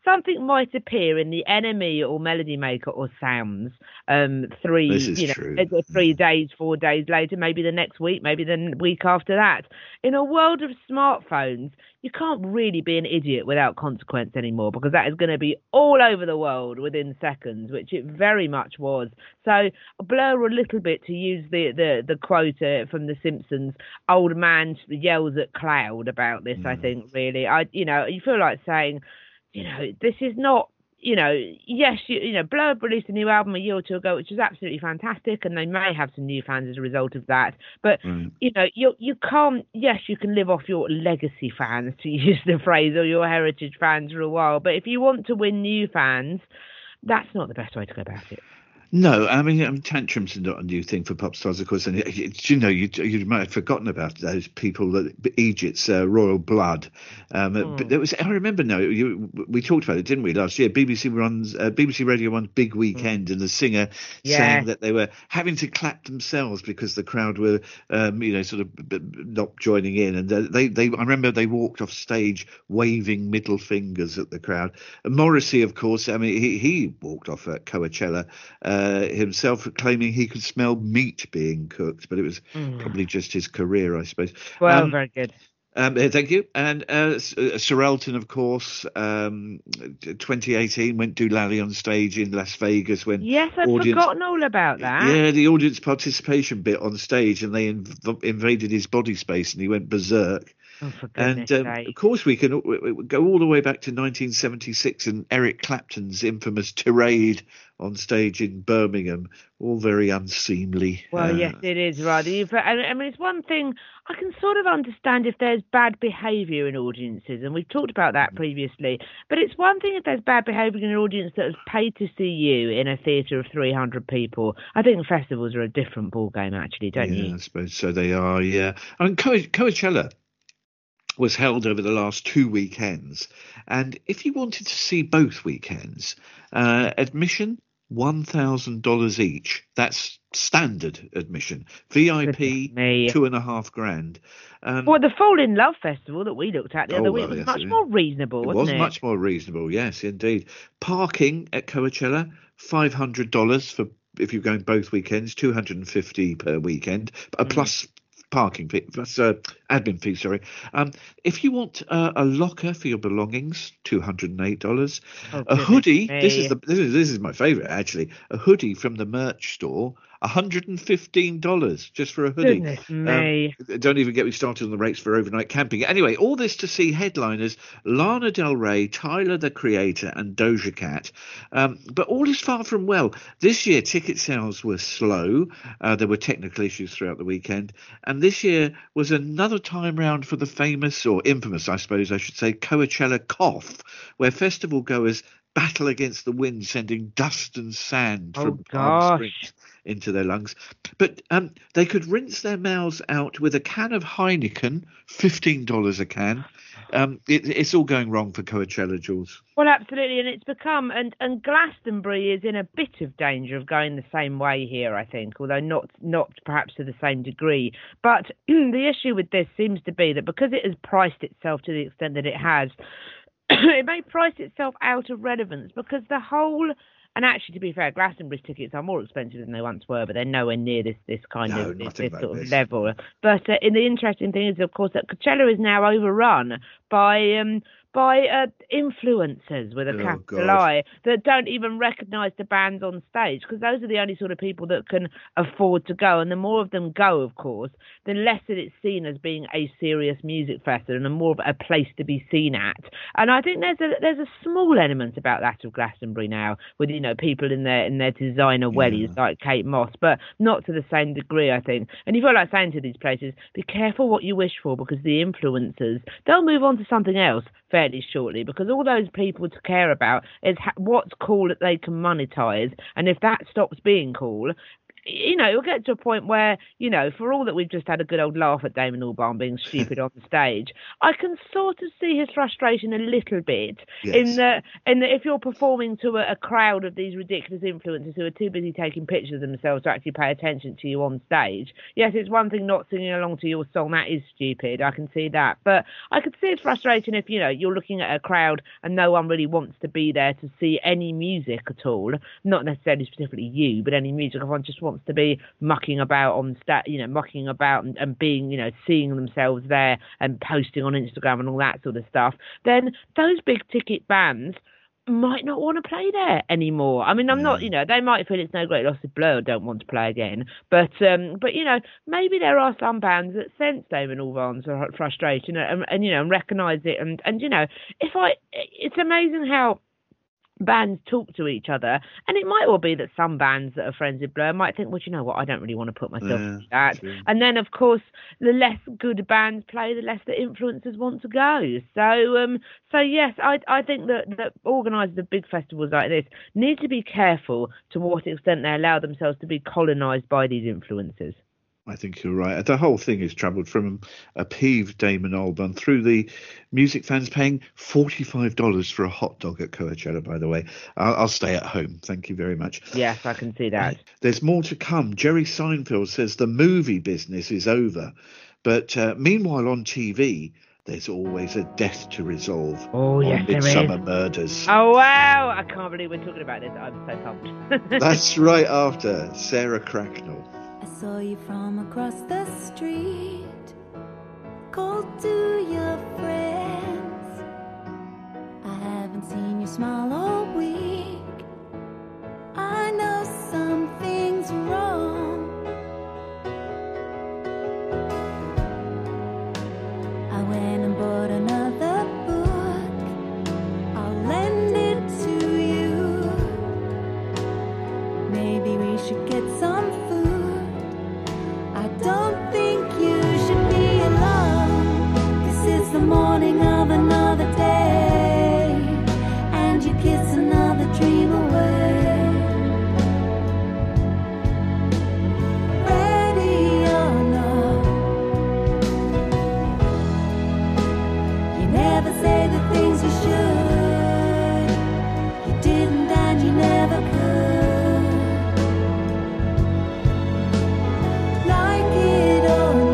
S5: something might appear in the N M E or Melody Maker or Sounds um, three,
S4: This is
S5: you know,
S4: true.
S5: uh, three days, four days later, maybe the next week, maybe the week after that. In a world of smartphones, you can't really be an idiot without consequence anymore, because that is going to be all over the world within seconds, which it very much was. So blur a little bit, to use the, the, the quote uh, from The Simpsons, old man yells at cloud about this, mm. I think, really. I, you know, you feel like saying, you know, this is not, you know, yes, you, you know, Blur released a new album a year or two ago, which was absolutely fantastic, and they may have some new fans as a result of that. But, mm. you know, you you can't, yes, you can live off your legacy fans, to use the phrase, or your heritage fans for a while. But if you want to win new fans, that's not the best way to go about it.
S4: No, I mean, I mean, tantrums are not a new thing for pop stars, of course. And you know, you you might have forgotten about those people, that Egypt's uh, Royal Blood. Um, mm. But there was, I remember now, you, we talked about it, didn't we, last year? B B C runs, uh, B B C Radio One's Big Weekend, mm. and the singer yeah. saying that they were having to clap themselves because the crowd were, um, you know, sort of not joining in. And they, they, I remember they walked off stage waving middle fingers at the crowd. And Morrissey, of course, I mean, he, he walked off at Coachella. Uh, Uh, himself claiming he could smell meat being cooked, but it was mm. probably just his career, I suppose.
S5: Well,
S4: um,
S5: very good.
S4: Um, thank you. And uh, Sir Elton, of course, um, twenty eighteen went Doolally on stage in Las Vegas when
S5: yes, I've
S4: audience,
S5: forgotten all about that.
S4: Yeah, the audience participation bit on stage, and they inv- invaded his body space, and he went berserk.
S5: Oh, for
S4: and um, of course, we can we go all the way back to nineteen seventy-six and Eric Clapton's infamous tirade on stage in Birmingham, all very unseemly.
S5: Well,
S4: uh,
S5: yes, it is, rather. You've, I mean, it's one thing I can sort of understand if there's bad behaviour in audiences, and we've talked about that previously. But it's one thing if there's bad behaviour in an audience that has paid to see you in a theatre of three hundred people. I think festivals are a different ballgame, actually, don't
S4: yeah,
S5: you?
S4: I suppose so. They are, yeah. I mean, Co- Coachella was held over the last two weekends, and if you wanted to see both weekends, uh, admission one thousand dollars each. That's standard admission. V I P two and a half grand. Um,
S5: well, the Fall in Love festival that we looked at the
S4: oh,
S5: other week
S4: well,
S5: was
S4: yes,
S5: much
S4: it
S5: more reasonable,
S4: it
S5: wasn't
S4: was
S5: it?
S4: much more reasonable. Yes, indeed. Parking at Coachella, five hundred dollars for if you're going both weekends, two hundred and fifty per weekend, uh, mm. plus parking fee, that's uh, admin fee, sorry. Um, if you want uh, a locker for your belongings, two hundred and eight dollars.
S5: Oh,
S4: a hoodie,
S5: me.
S4: this is the this is, this is my favourite actually. A hoodie from the merch store, one hundred and fifteen dollars just for a hoodie.
S5: Goodness me.
S4: Um, don't even get me started on the rates for overnight camping. Anyway, all this to see headliners Lana Del Rey, Tyler the Creator, and Doja Cat. Um, but all is far from well. This year, ticket sales were slow. Uh, there were technical issues throughout the weekend, and this year was another time round for the famous, or infamous, I suppose I should say, Coachella cough, where festival goers battle against the wind, sending dust and sand
S5: oh,
S4: from
S5: Palm
S4: Palm Springs into their lungs. But um, they could rinse their mouths out with a can of Heineken, fifteen dollars a can. Um, it, it's all going wrong for Coachella, Jules.
S5: Well, absolutely, and it's become, and, and Glastonbury is in a bit of danger of going the same way here, I think, although not not perhaps to the same degree. But the issue with this seems to be that because it has priced itself to the extent that it has, it may price itself out of relevance, because the whole... And actually, to be fair, Glastonbury's tickets are more expensive than they once were, but they're nowhere near this this kind
S4: no,
S5: of this,
S4: this
S5: sort
S4: this.
S5: of level. But uh, and the interesting thing is, of course, that Coachella is now overrun by um, by uh, influencers with a
S4: oh,
S5: capital
S4: God.
S5: I that don't even recognise the bands on stage, because those are the only sort of people that can afford to go. And the more of them go, of course, the less that it's seen as being a serious music festival and the more of a place to be seen at. And I think there's a there's a small element about that of Glastonbury now, with, you know, people in their in their designer wellies yeah. like Kate Moss, but not to the same degree, I think. And you feel like saying to these places, be careful what you wish for, because the influencers, they'll move on to something else fairly shortly, because all those people to care about is ha- what's cool that they can monetize, and if that stops being cool, you know, it'll get to a point where, you know, for all that we've just had a good old laugh at Damon Albarn being stupid on the stage, I can sort of see his frustration a little bit
S4: Yes.
S5: in that, in that if you're performing to a, a crowd of these ridiculous influencers who are too busy taking pictures of themselves to actually pay attention to you on stage. Yes, it's one thing not singing along to your song. That is stupid. I can see that. But I could see his frustration if, you know, you're looking at a crowd and no one really wants to be there to see any music at all. Not necessarily specifically you, but any music. Everyone just wants to be mucking about on stat, you know, mucking about and, and being, you know, seeing themselves there and posting on Instagram and all that sort of stuff. Then those big ticket bands might not want to play there anymore. I mean, I'm not, you know, they might feel it's no great loss if Blur don't want to play again, but um, but you know, maybe there are some bands that sense Damon Albarn's frustration and, and you know, and recognise it, and and you know, if I, it's amazing how bands talk to each other, and it might well be that some bands that are friends with Blur might think, well, you know what, I don't really want to put myself
S4: Yeah,
S5: through that.
S4: true.
S5: And then, of course, the less good bands play, the less the influencers want to go. So, um, so yes, I I think that that organisers of big festivals like this need to be careful to what extent they allow themselves to be colonised by these influencers.
S4: I think you're right. The whole thing has travelled from a peeved Damon Albarn through the music fans paying forty-five dollars for a hot dog at Coachella, by the way. I'll, I'll stay at home. Thank you very much.
S5: Yes, I can see that.
S4: There's more to come. Jerry Seinfeld says the movie business is over. But uh, meanwhile, on T V, there's always a death to resolve.
S5: Oh,
S4: on
S5: yes, there is.
S4: Midsummer Murders.
S5: Oh, wow. I can't believe we're talking about this. I'm so pumped.
S4: That's right after Sarah Cracknell.
S6: I saw you from across the street. Called to your friends. I haven't seen you smile all week. I know something's wrong. I went and bought another book. I'll lend it to you. Maybe we should get some food. I don't think you should be alone. This is the morning of another day, and you kiss another dream away. Ready or not, you never say the things you should. You didn't and you never could. Like it or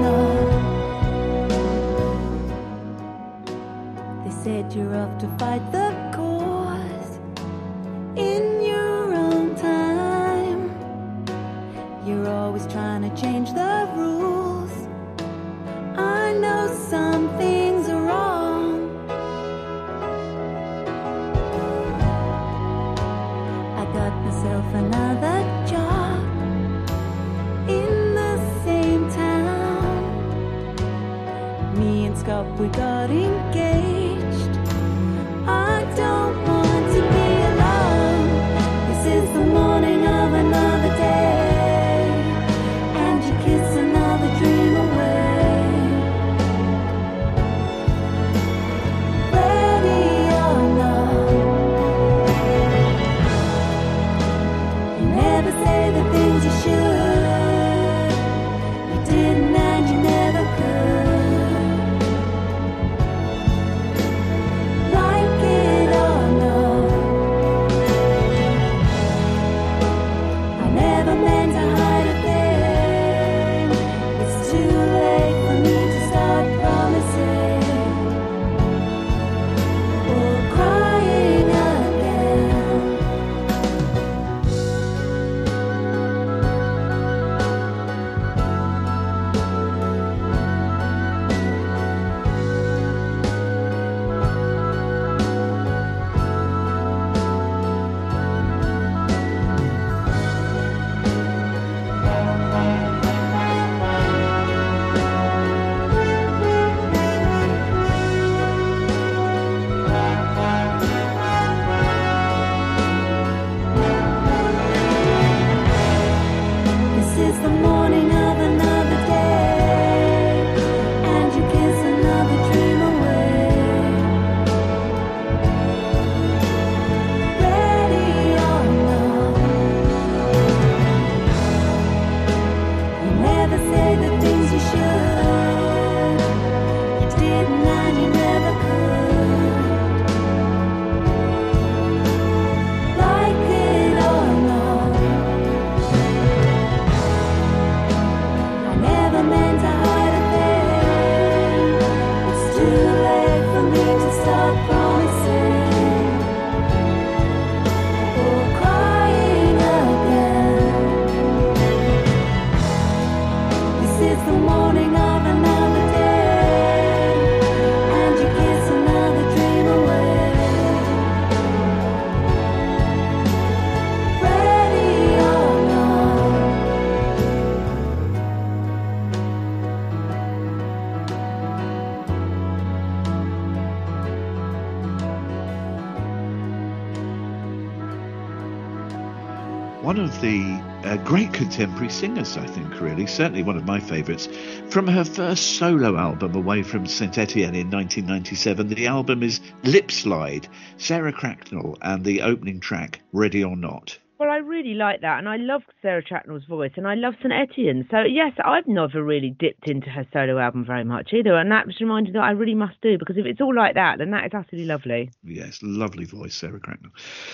S6: not, they said you're off to fight the cause in your own time. You're always trying to change the rules. I know some things are wrong. I got myself another job in the same town. Me and Scott, we got engaged. I don't want to be alone. This is the morning of another day, and you kiss another dream away. Ready or not, you never say the things you should. You didn't and you never could. Like it or not. start promising or crying again. This is the morning of another day, and you kiss another dream away. Ready or not.
S4: One of the uh, great contemporary singers, I think, really, certainly one of my favourites. From her first solo album, Away from Saint Etienne in nineteen ninety-seven, the album is Lip Slide, Sarah Cracknell, and the opening track, Ready or Not.
S5: Well, I really like that, and I love Sarah Cracknell's voice, and I love Saint Etienne. So, yes, I've never really dipped into her solo album very much either, and that was reminded that I really must do, because if it's all like that, then that is utterly lovely.
S4: Yes, lovely voice, Sarah Cracknell.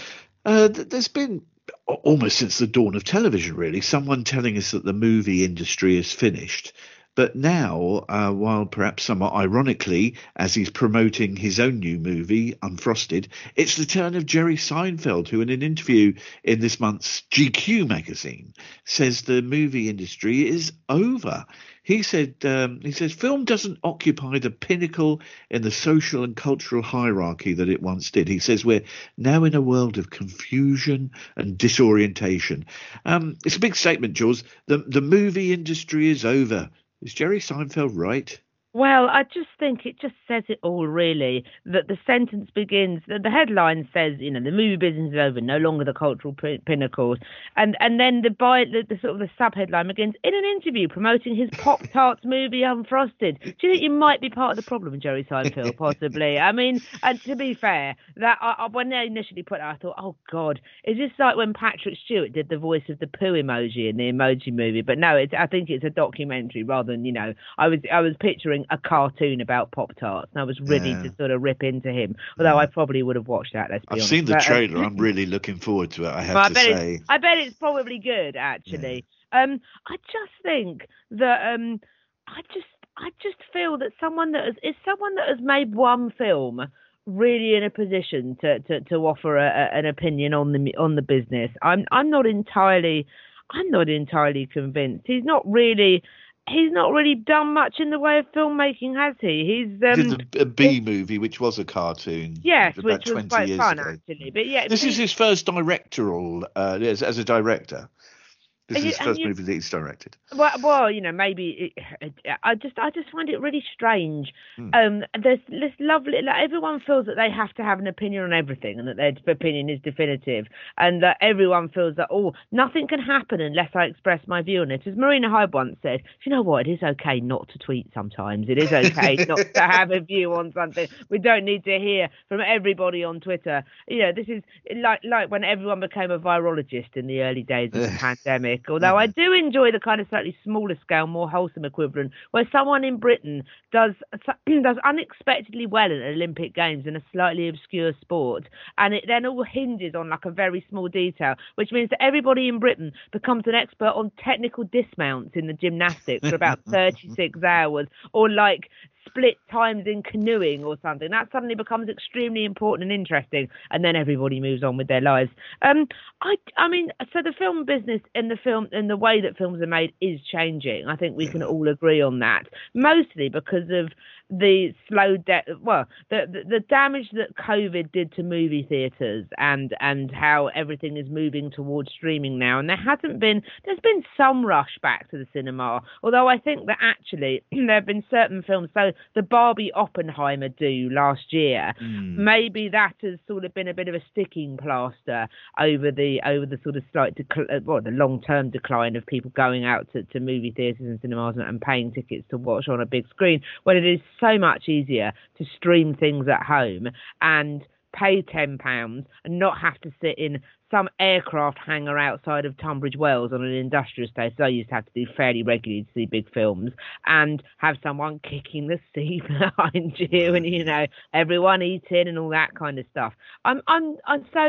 S4: Uh, th- there's been, a- almost since the dawn of television, really, someone telling us that the movie industry is finished. But now, uh, while perhaps somewhat ironically, as he's promoting his own new movie, Unfrosted, it's the turn of Jerry Seinfeld, who in an interview in this month's G Q magazine says the movie industry is over. He said, um, he says, film doesn't occupy the pinnacle in the social and cultural hierarchy that it once did. He says we're now in a world of confusion and disorientation. Um, it's a big statement, Jules. The, the movie industry is over. Is Jerry Seinfeld right?
S5: Well, I just think it just says it all, really, that the sentence begins, the, the headline says, you know, the movie business is over, no longer the cultural p- pinnacle. And and then the, by, the, the sort of the sub-headline begins, in an interview promoting his Pop-Tarts movie Unfrosted. Do you think you might be part of the problem, Jerry Seinfeld, possibly? I mean, and to be fair, that I, I, when they initially put it, I thought, oh, God, is this like when Patrick Stewart did the voice of the poo emoji in the Emoji Movie? But no, it's, I think it's a documentary rather than, you know, I was I was picturing a cartoon about Pop-Tarts, and I was ready
S4: Yeah.
S5: to sort of rip into him, although I probably would have watched that, let's be
S4: I've
S5: honest.
S4: seen the
S5: But, uh,
S4: trailer. I'm really looking forward to it, I have
S5: well, I
S4: to
S5: bet
S4: say.
S5: It's, I bet it's probably good, actually. Um, I just think that um, I just I just feel that someone that has, is someone that has made one film really in a position to to, to offer a, a, an opinion on the on the business. I'm I'm not entirely I'm not entirely convinced. He's not really. He's not really done much in the way of filmmaking, has he? He's um,
S4: He did a, a B movie, which was a cartoon.
S5: yes,
S4: about
S5: which was
S4: twenty
S5: quite
S4: years
S5: fun
S4: ago.
S5: actually. But yeah,
S4: This
S5: he-
S4: is his first directorial, uh, as, as a director. This
S5: And
S4: is
S5: you-
S4: his
S5: and
S4: first
S5: you-
S4: movie that he's directed.
S5: Well, well, you know, maybe it, I just, I just find it really strange.
S4: Hmm.
S5: Um, there's this lovely, like everyone feels that they have to have an opinion on everything, and that their opinion is definitive, and that everyone feels that oh, nothing can happen unless I express my view on it. As Marina Hyde once said, you know what? It is okay not to tweet sometimes. It is okay not to have a view on something. We don't need to hear from everybody on Twitter. You know, this is like like when everyone became a virologist in the early days of the pandemic. Although I do enjoy the kind of slightly smaller scale, more wholesome equivalent, where someone in Britain does does unexpectedly well at Olympic Games in a slightly obscure sport, and it then all hinges on like a very small detail, which means that everybody in Britain becomes an expert on technical dismounts in the gymnastics for about thirty-six hours, or like split times in canoeing or something. That suddenly becomes extremely important and interesting, and then everybody moves on with their lives. Um, I, I mean, so the film business and the film and the way that films are made is changing. I think we can all agree on that, mostly because of the slow de- well the, the the damage that COVID did to movie theaters, and and how everything is moving towards streaming now. And there hasn't been there's been some rush back to the cinema, although I think that actually there have been certain films, so the Barbie Oppenheimer do last year,
S4: Mm.
S5: maybe that has sort of been a bit of a sticking plaster over the over the sort of slight dec- uh, well the long term decline of people going out to, to movie theaters and cinemas and, and paying tickets to watch on a big screen, when it is so much easier to stream things at home and pay ten pounds and not have to sit in some aircraft hangar outside of Tunbridge Wells on an industrial estate, as I used to have to do fairly regularly to see big films, and have someone kicking the seat behind you, and you know everyone eating and all that kind of stuff. I'm, I'm, I'm so.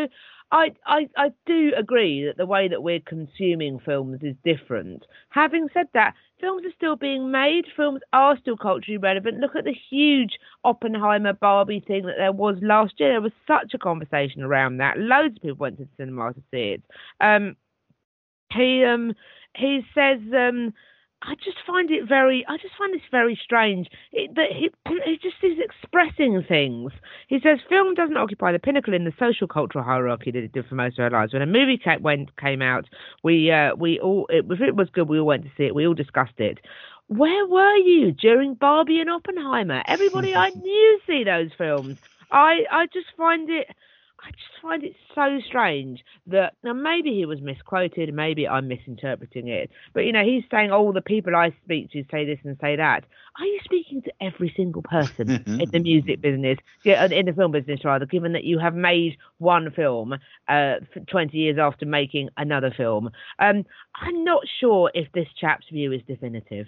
S5: I, I, I do agree that the way that we're consuming films is different. Having said that, films are still being made. Films are still culturally relevant. Look at the huge Oppenheimer Barbie thing that there was last year. There was such a conversation around that. Loads of people went to the cinema to see it. Um, he um, he says. Um, I just find it very, I just find this very strange. It, that he, he just is expressing things. He says, film doesn't occupy the pinnacle in the social cultural hierarchy that it did for most of our lives. When a movie came, went, came out, we uh, we all, it, if it was good, we all went to see it. We all discussed it. Where were you during Barbie and Oppenheimer? Everybody I knew see those films. I, I just find it... I just find it so strange that, now maybe he was misquoted, maybe I'm misinterpreting it, but, you know, he's saying, oh, the people I speak to say this and say that. Are you speaking to every single person in the music business, yeah, in the film business rather, given that you have made one film uh, twenty years after making another film? Um, I'm not sure if this chap's view is definitive.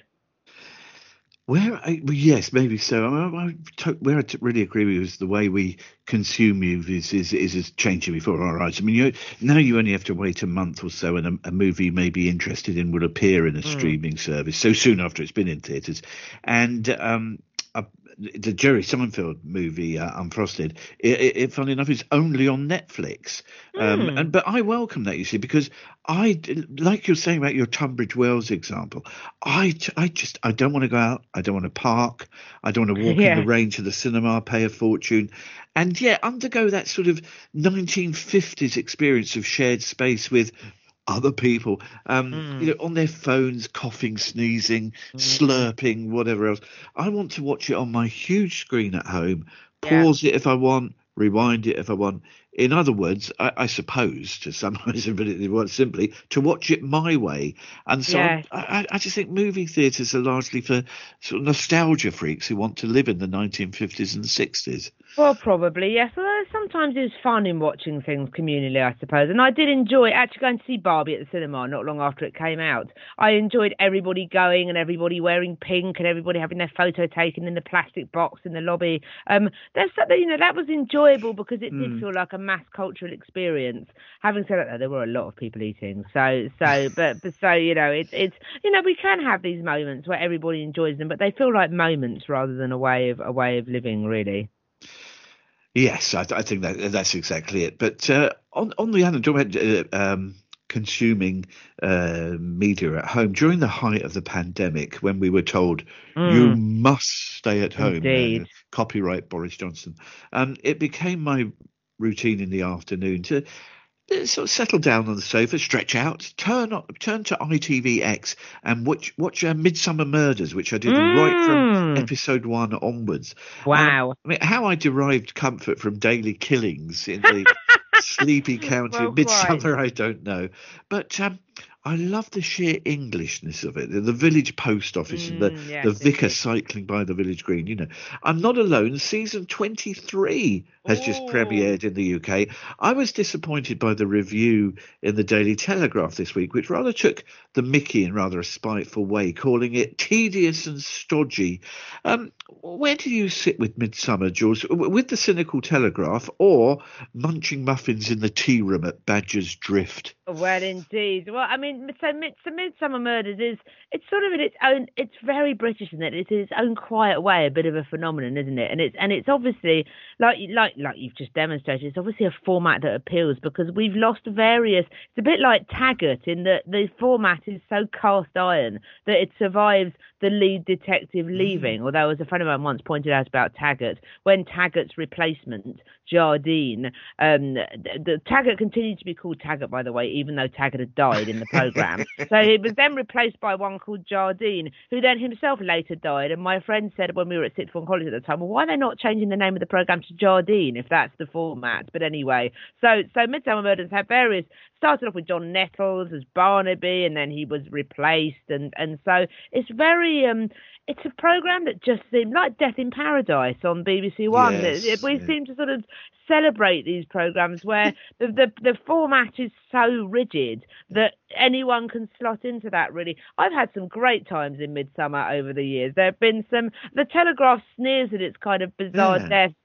S4: Where, I, well, yes, maybe so. I, I, I to, where I t- really agree with you is the way we consume movies is is, is changing before our eyes. I mean, you, now you only have to wait a month or so, and a, a movie you may be interested in will appear in a mm. streaming service so soon after it's been in theatres. And um, a, the Jerry Seinfeld movie, uh, Unfrosted, it, it, it, funnily enough, is only on Netflix. Um,
S5: Mm.
S4: and but I welcome that, you see, because I, like you're saying about your Tunbridge Wells example, I, I just, I don't want to go out. I don't want to park. I don't want to walk
S5: Yeah.
S4: in the rain to the cinema, pay a fortune. And yeah, undergo that sort of nineteen fifties experience of shared space with other people, um,
S5: Mm.
S4: you know, on their phones, coughing, sneezing, slurping, whatever else. I want to watch it on my huge screen at home,
S5: Yeah.
S4: pause it if I want, rewind it if I want. In other words, I, I suppose, to summarize it more simply, to watch it my way. And so
S5: Yes.
S4: I, I, I just think movie theatres are largely for sort of nostalgia freaks who want to live in the nineteen fifties and sixties.
S5: Well, probably, yes. Although sometimes it's fun in watching things communally, I suppose. And I did enjoy actually going to see Barbie at the cinema not long after it came out. I enjoyed everybody going and everybody wearing pink and everybody having their photo taken in the plastic box in the lobby. Um, there's something, you know, that was enjoyable because it did
S4: Mm.
S5: feel like a mass cultural experience. Having said that, though, there were a lot of people eating. So, so, but, but so, you know, it's, it's, you know, we can have these moments where everybody enjoys them, but they feel like moments rather than a way of, a way of living, really.
S4: Yes, I, I think that that's exactly it. But uh, on on the other, talking about uh, um, consuming uh, media at home during the height of the pandemic, when we were told you
S5: Mm.
S4: must stay at home,
S5: Indeed.
S4: uh, copyright Boris Johnson, um, it became my routine in the afternoon to uh, sort of settle down on the sofa, stretch out, turn on, turn to I T V X and watch watch uh, Midsummer Murders, which I did right from
S5: Mm.
S4: episode one onwards.
S5: Wow.
S4: Um, I mean, how I derived comfort from daily killings in the sleepy county
S5: Well,
S4: of Midsummer, I don't know. But um, I love the sheer Englishness of it. The, the village post office and the,
S5: Mm, yes,
S4: the vicar
S5: indeed.
S4: cycling by the village green. You know, I'm not alone. Season twenty-three has just
S5: Ooh.
S4: premiered in the U K. I was disappointed by the review in the Daily Telegraph this week, which rather took the mickey in rather a spiteful way, calling it tedious and stodgy. Um, where do you sit with Midsummer, Jules? W- With the cynical Telegraph or munching muffins in the tea room at Badger's Drift?
S5: Well, indeed. Well, I mean, so, Mid- so Midsummer Murders is, it's sort of in its own, it's very British in that it's in its own quiet way, a bit of a phenomenon, isn't it? And it's, and it's obviously, like, like, like you've just demonstrated, it's obviously a format that appeals because we've lost various, it's a bit like Taggart in that the format is so cast iron that it survives the lead detective leaving. Mm. Although, as a friend of mine once pointed out about Taggart, when Taggart's replacement, Jardine, um, the, the Taggart continued to be called Taggart, by the way, even though Taggart had died in the programme. So he was then replaced by one called Jardine, who then himself later died. And my friend said when we were at Sixth Form College at the time, well, why are they not changing the name of the programme to Jardine if that's the format? But anyway, so so Midsummer Murders had various, started off with John Nettles as Barnaby, and then he was replaced. And, and so it's very, um, it's a programme that just seemed like Death in Paradise on B B C One.
S4: Yes,
S5: It- it- we
S4: yeah.
S5: seem to sort of celebrate these programmes where the, the the format is so rigid that anyone can slot into that, really. I've had some great times in Midsummer over the years. There have been some, the Telegraph sneers at its kind of bizarre
S4: Yeah.
S5: death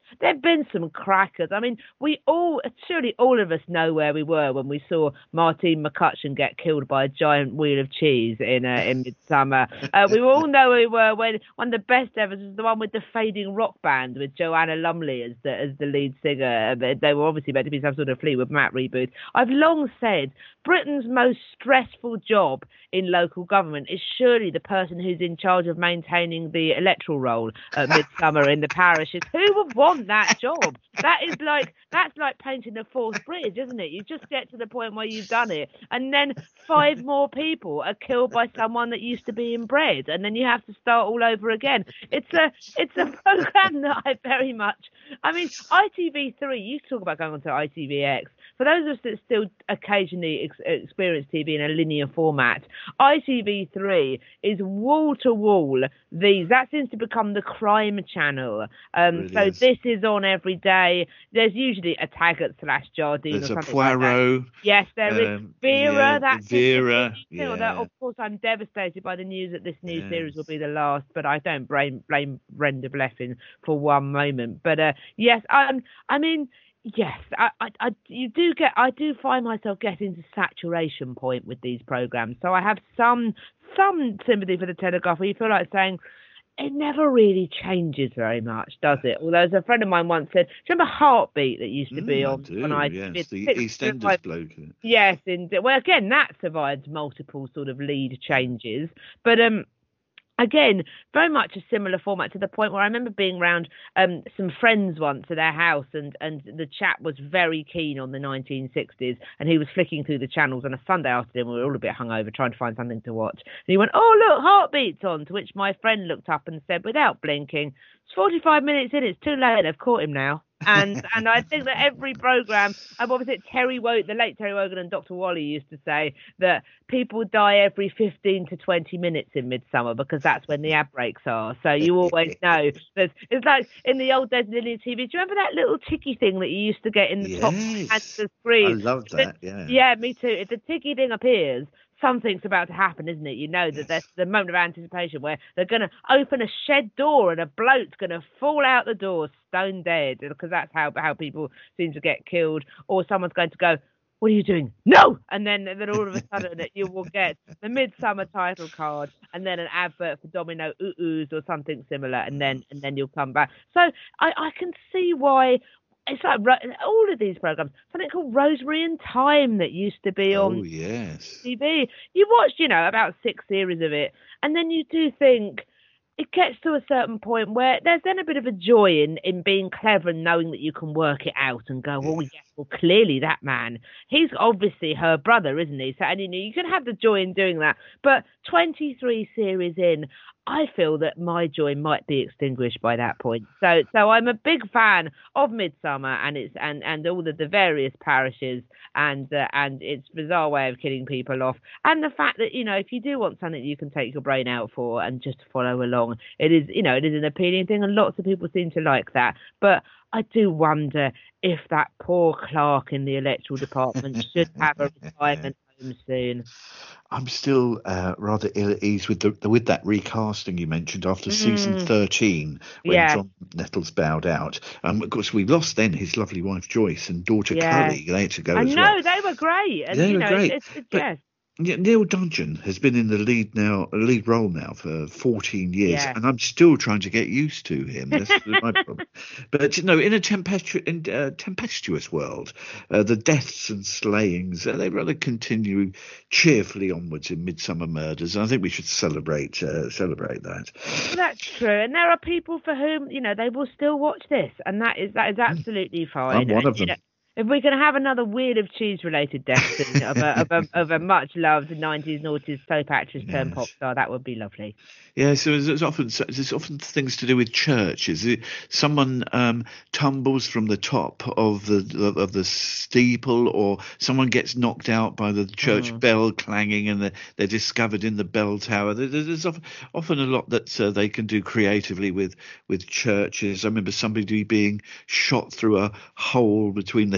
S5: there've been some crackers. I mean, we all, surely all of us know where we were when we saw Martine McCutcheon get killed by a giant wheel of cheese in uh, in Midsummer. Uh, we all know where we were when one of the best ever was the one with the fading rock band with Joanna Lumley as the as the lead singer. They, they were obviously meant to be some sort of Fleetwood Mac reboot. I've long said Britain's most stressful job in local government is surely the person who's in charge of maintaining the electoral roll at Midsummer in the parishes. Who would want that job? That is like that's like painting a fourth bridge, isn't it? You just get to the point where you've done it, and then five more people are killed by someone that used to be inbred, and then you have to start all over again. It's a it's a program that I very much. I mean, I T V three. You talk about going on to I T V X. For those of us that still occasionally ex- experience T V in a linear format, I T V three is wall to wall. These that seems to become the crime channel. Um,
S4: It
S5: so
S4: is.
S5: this is on every day. There's usually a Taggart slash Jardine
S4: There's
S5: or
S4: a
S5: something like that.
S4: Poirot.
S5: Yes, there is
S4: um,
S5: Vera.
S4: yeah,
S5: That's
S4: Vera.
S5: it. Although,
S4: Yeah.
S5: of course, I'm devastated by the news that this new
S4: Yes.
S5: series will be the last. But I don't blame blame Brenda Bleffin for one moment. But uh, yes, um, I mean. Yes, I, I, I, you do get. I do find myself getting to saturation point with these programs. So I have some some sympathy for the Telegraph. Where you feel like saying it never really changes very much, does it? Although, as a friend of mine once said, do you remember Heartbeat that used to be
S4: Mm, I
S5: on
S4: do,
S5: on I-
S4: yes,
S5: it's
S4: the
S5: six-
S4: EastEnders
S5: like-
S4: bloke.
S5: Yes, indeed. Well, again, that survives multiple sort of lead changes, but um. Again, very much a similar format to the point where I remember being around um, some friends once at their house, and, and the chap was very keen on the nineteen sixties, and he was flicking through the channels on a Sunday afternoon. We were all a bit hungover, trying to find something to watch. And he went, "Oh, look, Heartbeat's on," to which my friend looked up and said, without blinking, "It's forty-five minutes in, it's too late, I've caught him now." And and I think that every programme, um, what was it, Terry Wo- the late Terry Wogan and Doctor Wally used to say that people die every fifteen to twenty minutes in Midsummer because that's when the ad breaks are. So you always know. There's, it's like in the old days in linear T V. Do you remember that little ticky thing that you used to get in the top
S4: Yes.
S5: hand of the
S4: I
S5: screen?
S4: love that, yeah.
S5: Yeah, me too. If the ticky thing appears, something's about to happen, isn't it? You know that there's the moment of anticipation where they're going to open a shed door and a bloke's going to fall out the door stone dead, because that's how how people seem to get killed. Or someone's going to go, "What are you doing?" "No!" And then, then all of a sudden you will get the Midsummer title card and then an advert for Domino Ooh-Oohs or something similar, and then and then you'll come back. So I, I can see why. It's like ro- all of these programs, something called Rosemary and Thyme that used to be on
S4: Oh, yes.
S5: T V. You watched, you know, about six series of it, and then you do think it gets to a certain point where there's then a bit of a joy in, in being clever and knowing that you can work it out and go, "Oh, yes, well, clearly that man, he's obviously her brother, isn't he?" So, and you know, you can have the joy in doing that. But twenty-three series in, I feel that my joy might be extinguished by that point. So, so I'm a big fan of Midsummer and its and, and all of the various parishes and uh, and its bizarre way of killing people off, and the fact that, you know, if you do want something you can take your brain out for and just follow along, it is, you know, it is an appealing thing, and lots of people seem to like that. But I do wonder if that poor clerk in the electoral department should have a retirement home soon.
S4: I'm still uh, rather ill at ease with the, with that recasting you mentioned after season thirteen, when
S5: Yeah.
S4: John Nettles bowed out. Um, of course, we lost then his lovely wife Joyce and daughter
S5: Yeah.
S4: Cully. They had to go
S5: I
S4: as
S5: know,
S4: well.
S5: they were great. And,
S4: They
S5: you
S4: were
S5: know,
S4: great,
S5: It's, it's,
S4: but-
S5: yes.
S4: Yeah, Neil Dudgeon has been in the lead now, lead role now for fourteen years,
S5: Yeah.
S4: and I'm still trying to get used to him. That's my problem. But you know, in a tempestu- in, uh, tempestuous world, uh, the deaths and slayings uh, they rather continue cheerfully onwards in Midsummer Murders, and I think we should celebrate uh, celebrate that.
S5: Well, that's true. And there are people for whom, you know, they will still watch this, and that is that is absolutely fine.
S4: I'm one
S5: And,
S4: of
S5: you
S4: them.
S5: know, if we can have another Wheel of Cheese-related death scene of a, of a, of a much-loved nineties, noughties soap actress turned
S4: Yes.
S5: pop star, that would be lovely.
S4: Yeah, so there's there's often there's often things to do with churches. It- Someone um, tumbles from the top of the of the steeple, or someone gets knocked out by the church
S5: Mm.
S4: bell clanging, and they're, they're discovered in the bell tower. There- There's often, often a lot that uh, they can do creatively with with churches. I remember somebody being shot through a hole between the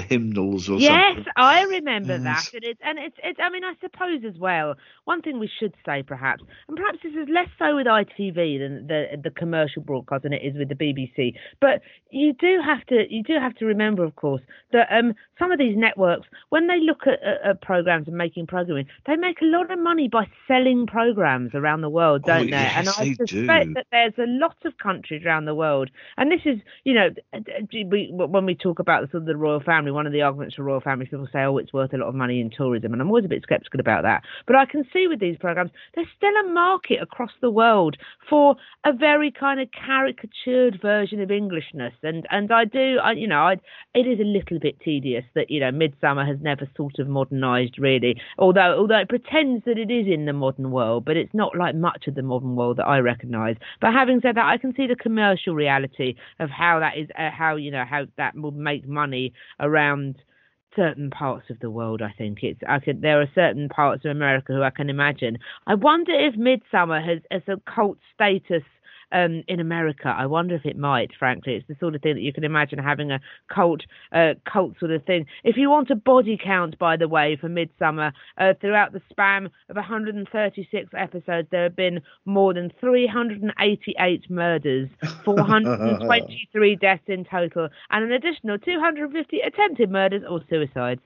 S4: hymnals or
S5: Yes,
S4: something.
S5: I remember
S4: Yes.
S5: that, and it's and it's it's. I mean, I suppose as well. One thing we should say, perhaps, and perhaps this is less so with I T V than the the commercial broadcast than it is with the B B C. But you do have to you do have to remember, of course, that um some of these networks, when they look at, at, at programs and making programming, they make a lot of money by selling programs around the world, don't
S4: Oh,
S5: they?
S4: yes,
S5: and I
S4: they
S5: suspect
S4: do.
S5: that there's a lot of countries around the world, and this is, you know, we, when we talk about the sort of the royal family, one of the arguments for royal families, people say, oh, it's worth a lot of money in tourism, and I'm always a bit sceptical about that. But I can see with these programs, there's still a market across the world for a very kind of caricatured version of Englishness, and and I do, I, you know, I, it is a little bit tedious that, you know, Midsummer has never sort of modernised really, although although it pretends that it is in the modern world, but it's not like much of the modern world that I recognise. But having said that, I can see the commercial reality of how that is, uh, how, you know, how that will make money around certain parts of the world. I think it's, I could, there are certain parts of America who I can imagine. I wonder if Midsummer has, has a cult status um, in America. I wonder if it might, frankly. It's the sort of thing that you can imagine having a cult, uh, cult sort of thing. If you want a body count, by the way, for Midsummer, uh, throughout the span of one hundred thirty-six episodes, there have been more than three hundred eighty-eight murders, four hundred twenty-three deaths in total, and an additional two hundred fifty attempted murders or suicides.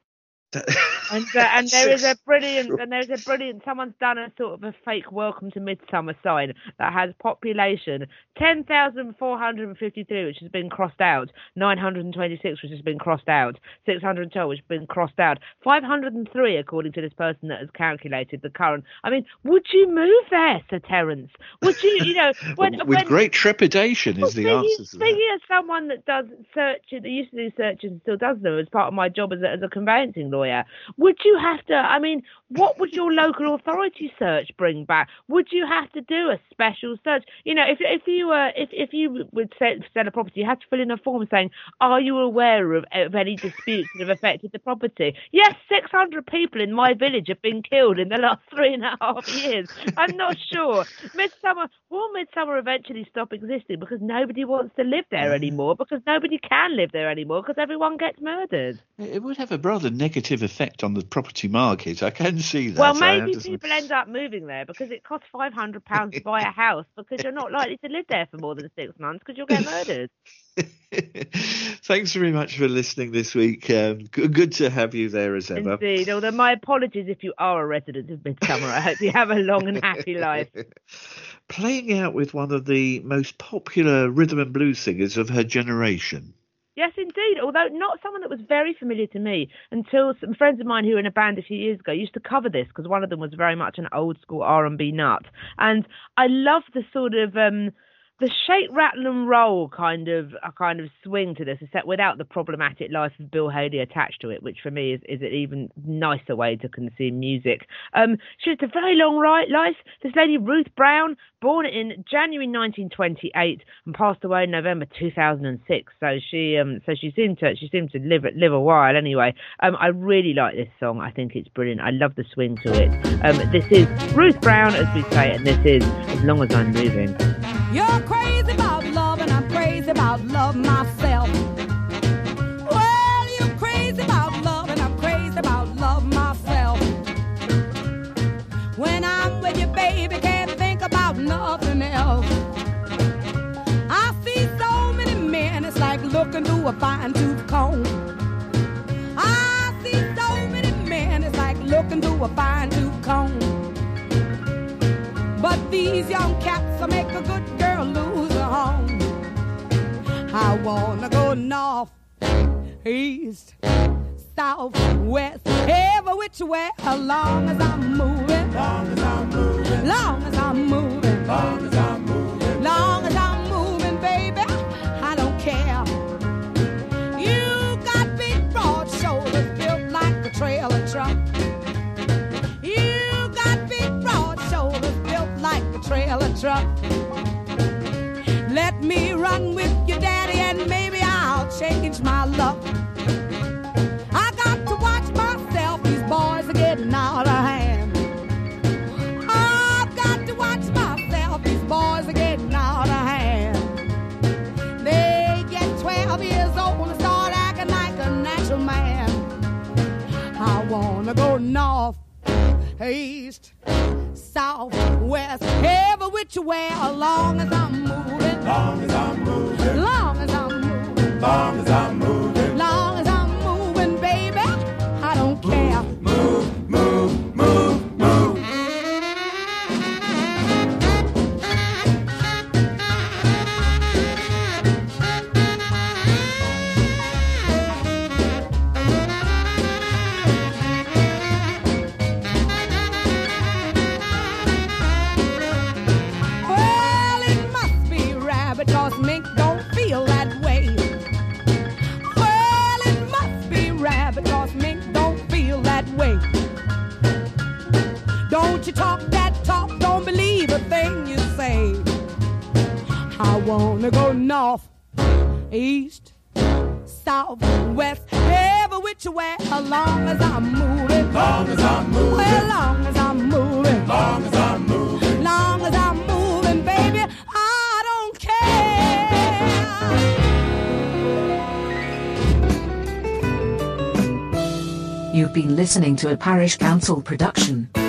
S5: And uh, and there is a brilliant and there's a brilliant someone's done a sort of a fake welcome to Midsummer sign that has population ten thousand four hundred fifty-three, which has been crossed out, nine hundred twenty-six, which has been crossed out, six hundred twelve, which has been crossed out, five hundred three according to this person that has calculated the current. I mean, would you move there, Sir Terence? Would you, you know, when,
S4: With
S5: when,
S4: great trepidation is the
S5: well,
S4: answer to
S5: speaking
S4: that.
S5: as someone that does searches, that used to do searches and still does them as part of my job as a, as a conveyancing lawyer, would you have to, I mean, what would your local authority search bring back? Would you have to do a special search? You know, if if you were, if, if you would sell, sell a property, you had to fill in a form saying, are you aware of, of any disputes that have affected the property? Yes, six hundred people in my village have been killed in the last three and a half years. I'm not sure. Midsummer, will Midsummer eventually stop existing because nobody wants to live there anymore, because nobody can live there anymore, because everyone gets murdered?
S4: It would have a rather negative effect on the property market. I can see that.
S5: Well,
S4: I
S5: maybe
S4: understand.
S5: people end up moving there because it costs five hundred pounds to buy a house, because you're not likely to live there for more than six months because you'll get murdered.
S4: Thanks very much for listening this week. Um, g- good to have you there as ever.
S5: Indeed. Although my apologies if you are a resident of Midsummer. I hope you have a long and happy life.
S4: Playing out with one of the most popular rhythm and blues singers of her generation.
S5: Yes, indeed. Although not someone that was very familiar to me until some friends of mine who were in a band a few years ago used to cover this, because one of them was very much an old school R and B nut. And I love the sort of um, the shake, rattle and roll kind of a kind of swing to this, except without the problematic life of Bill Haley attached to it, which for me is, is an even nicer way to consume music. Um, she had a very long right life. This lady, Ruth Brown, born in January nineteen twenty-eight and passed away in November two thousand six. So she um so she seemed to she seemed to live live a while anyway. Um, I really like this song. I think it's brilliant. I love the swing to it. Um, this is Ruth Brown, as we say, and this is As Long As I'm Moving.
S6: You're crazy about love, and I'm crazy about love myself. Well, you're crazy about love, and I'm crazy about love myself. When I'm with you, baby, can't think about nothing else. I see so many men, it's like looking through a fine-tooth comb. I see so many men, it's like looking through a fine-tooth comb. But these young cats will make a good girl lose her home. I wanna go north, east, south, west, every which way, as long as I'm moving. Long as I'm moving. Long as I'm moving. Long as I'm moving. Long as I'm moving, baby, I don't care. You got big broad shoulders built like a trailer truck. You got big broad shoulders built like a trailer truck. Let me run with you, daddy, and maybe I'll change my luck. I got to watch myself, these boys are getting out of hand. I've got to watch myself, these boys are getting out of hand. They get twelve years old and start acting like a natural
S7: east, south, west, every which way, as long as I'm moving, long as I'm moving, long as I'm moving, long as I'm moving, long as I'm moving, baby, I don't care. Move, move, move, move. Because mink don't feel that way. Well, it must be rare because mink don't feel that way. Don't you talk that talk, don't believe a thing you say. I wanna go north, east, south, west, every which way, as long as I'm moving. Long as I'm moving. Well, long as I'm moving. Long as I'm moving. Long as I'm moving, baby.
S8: You've been listening to a Parish Council production.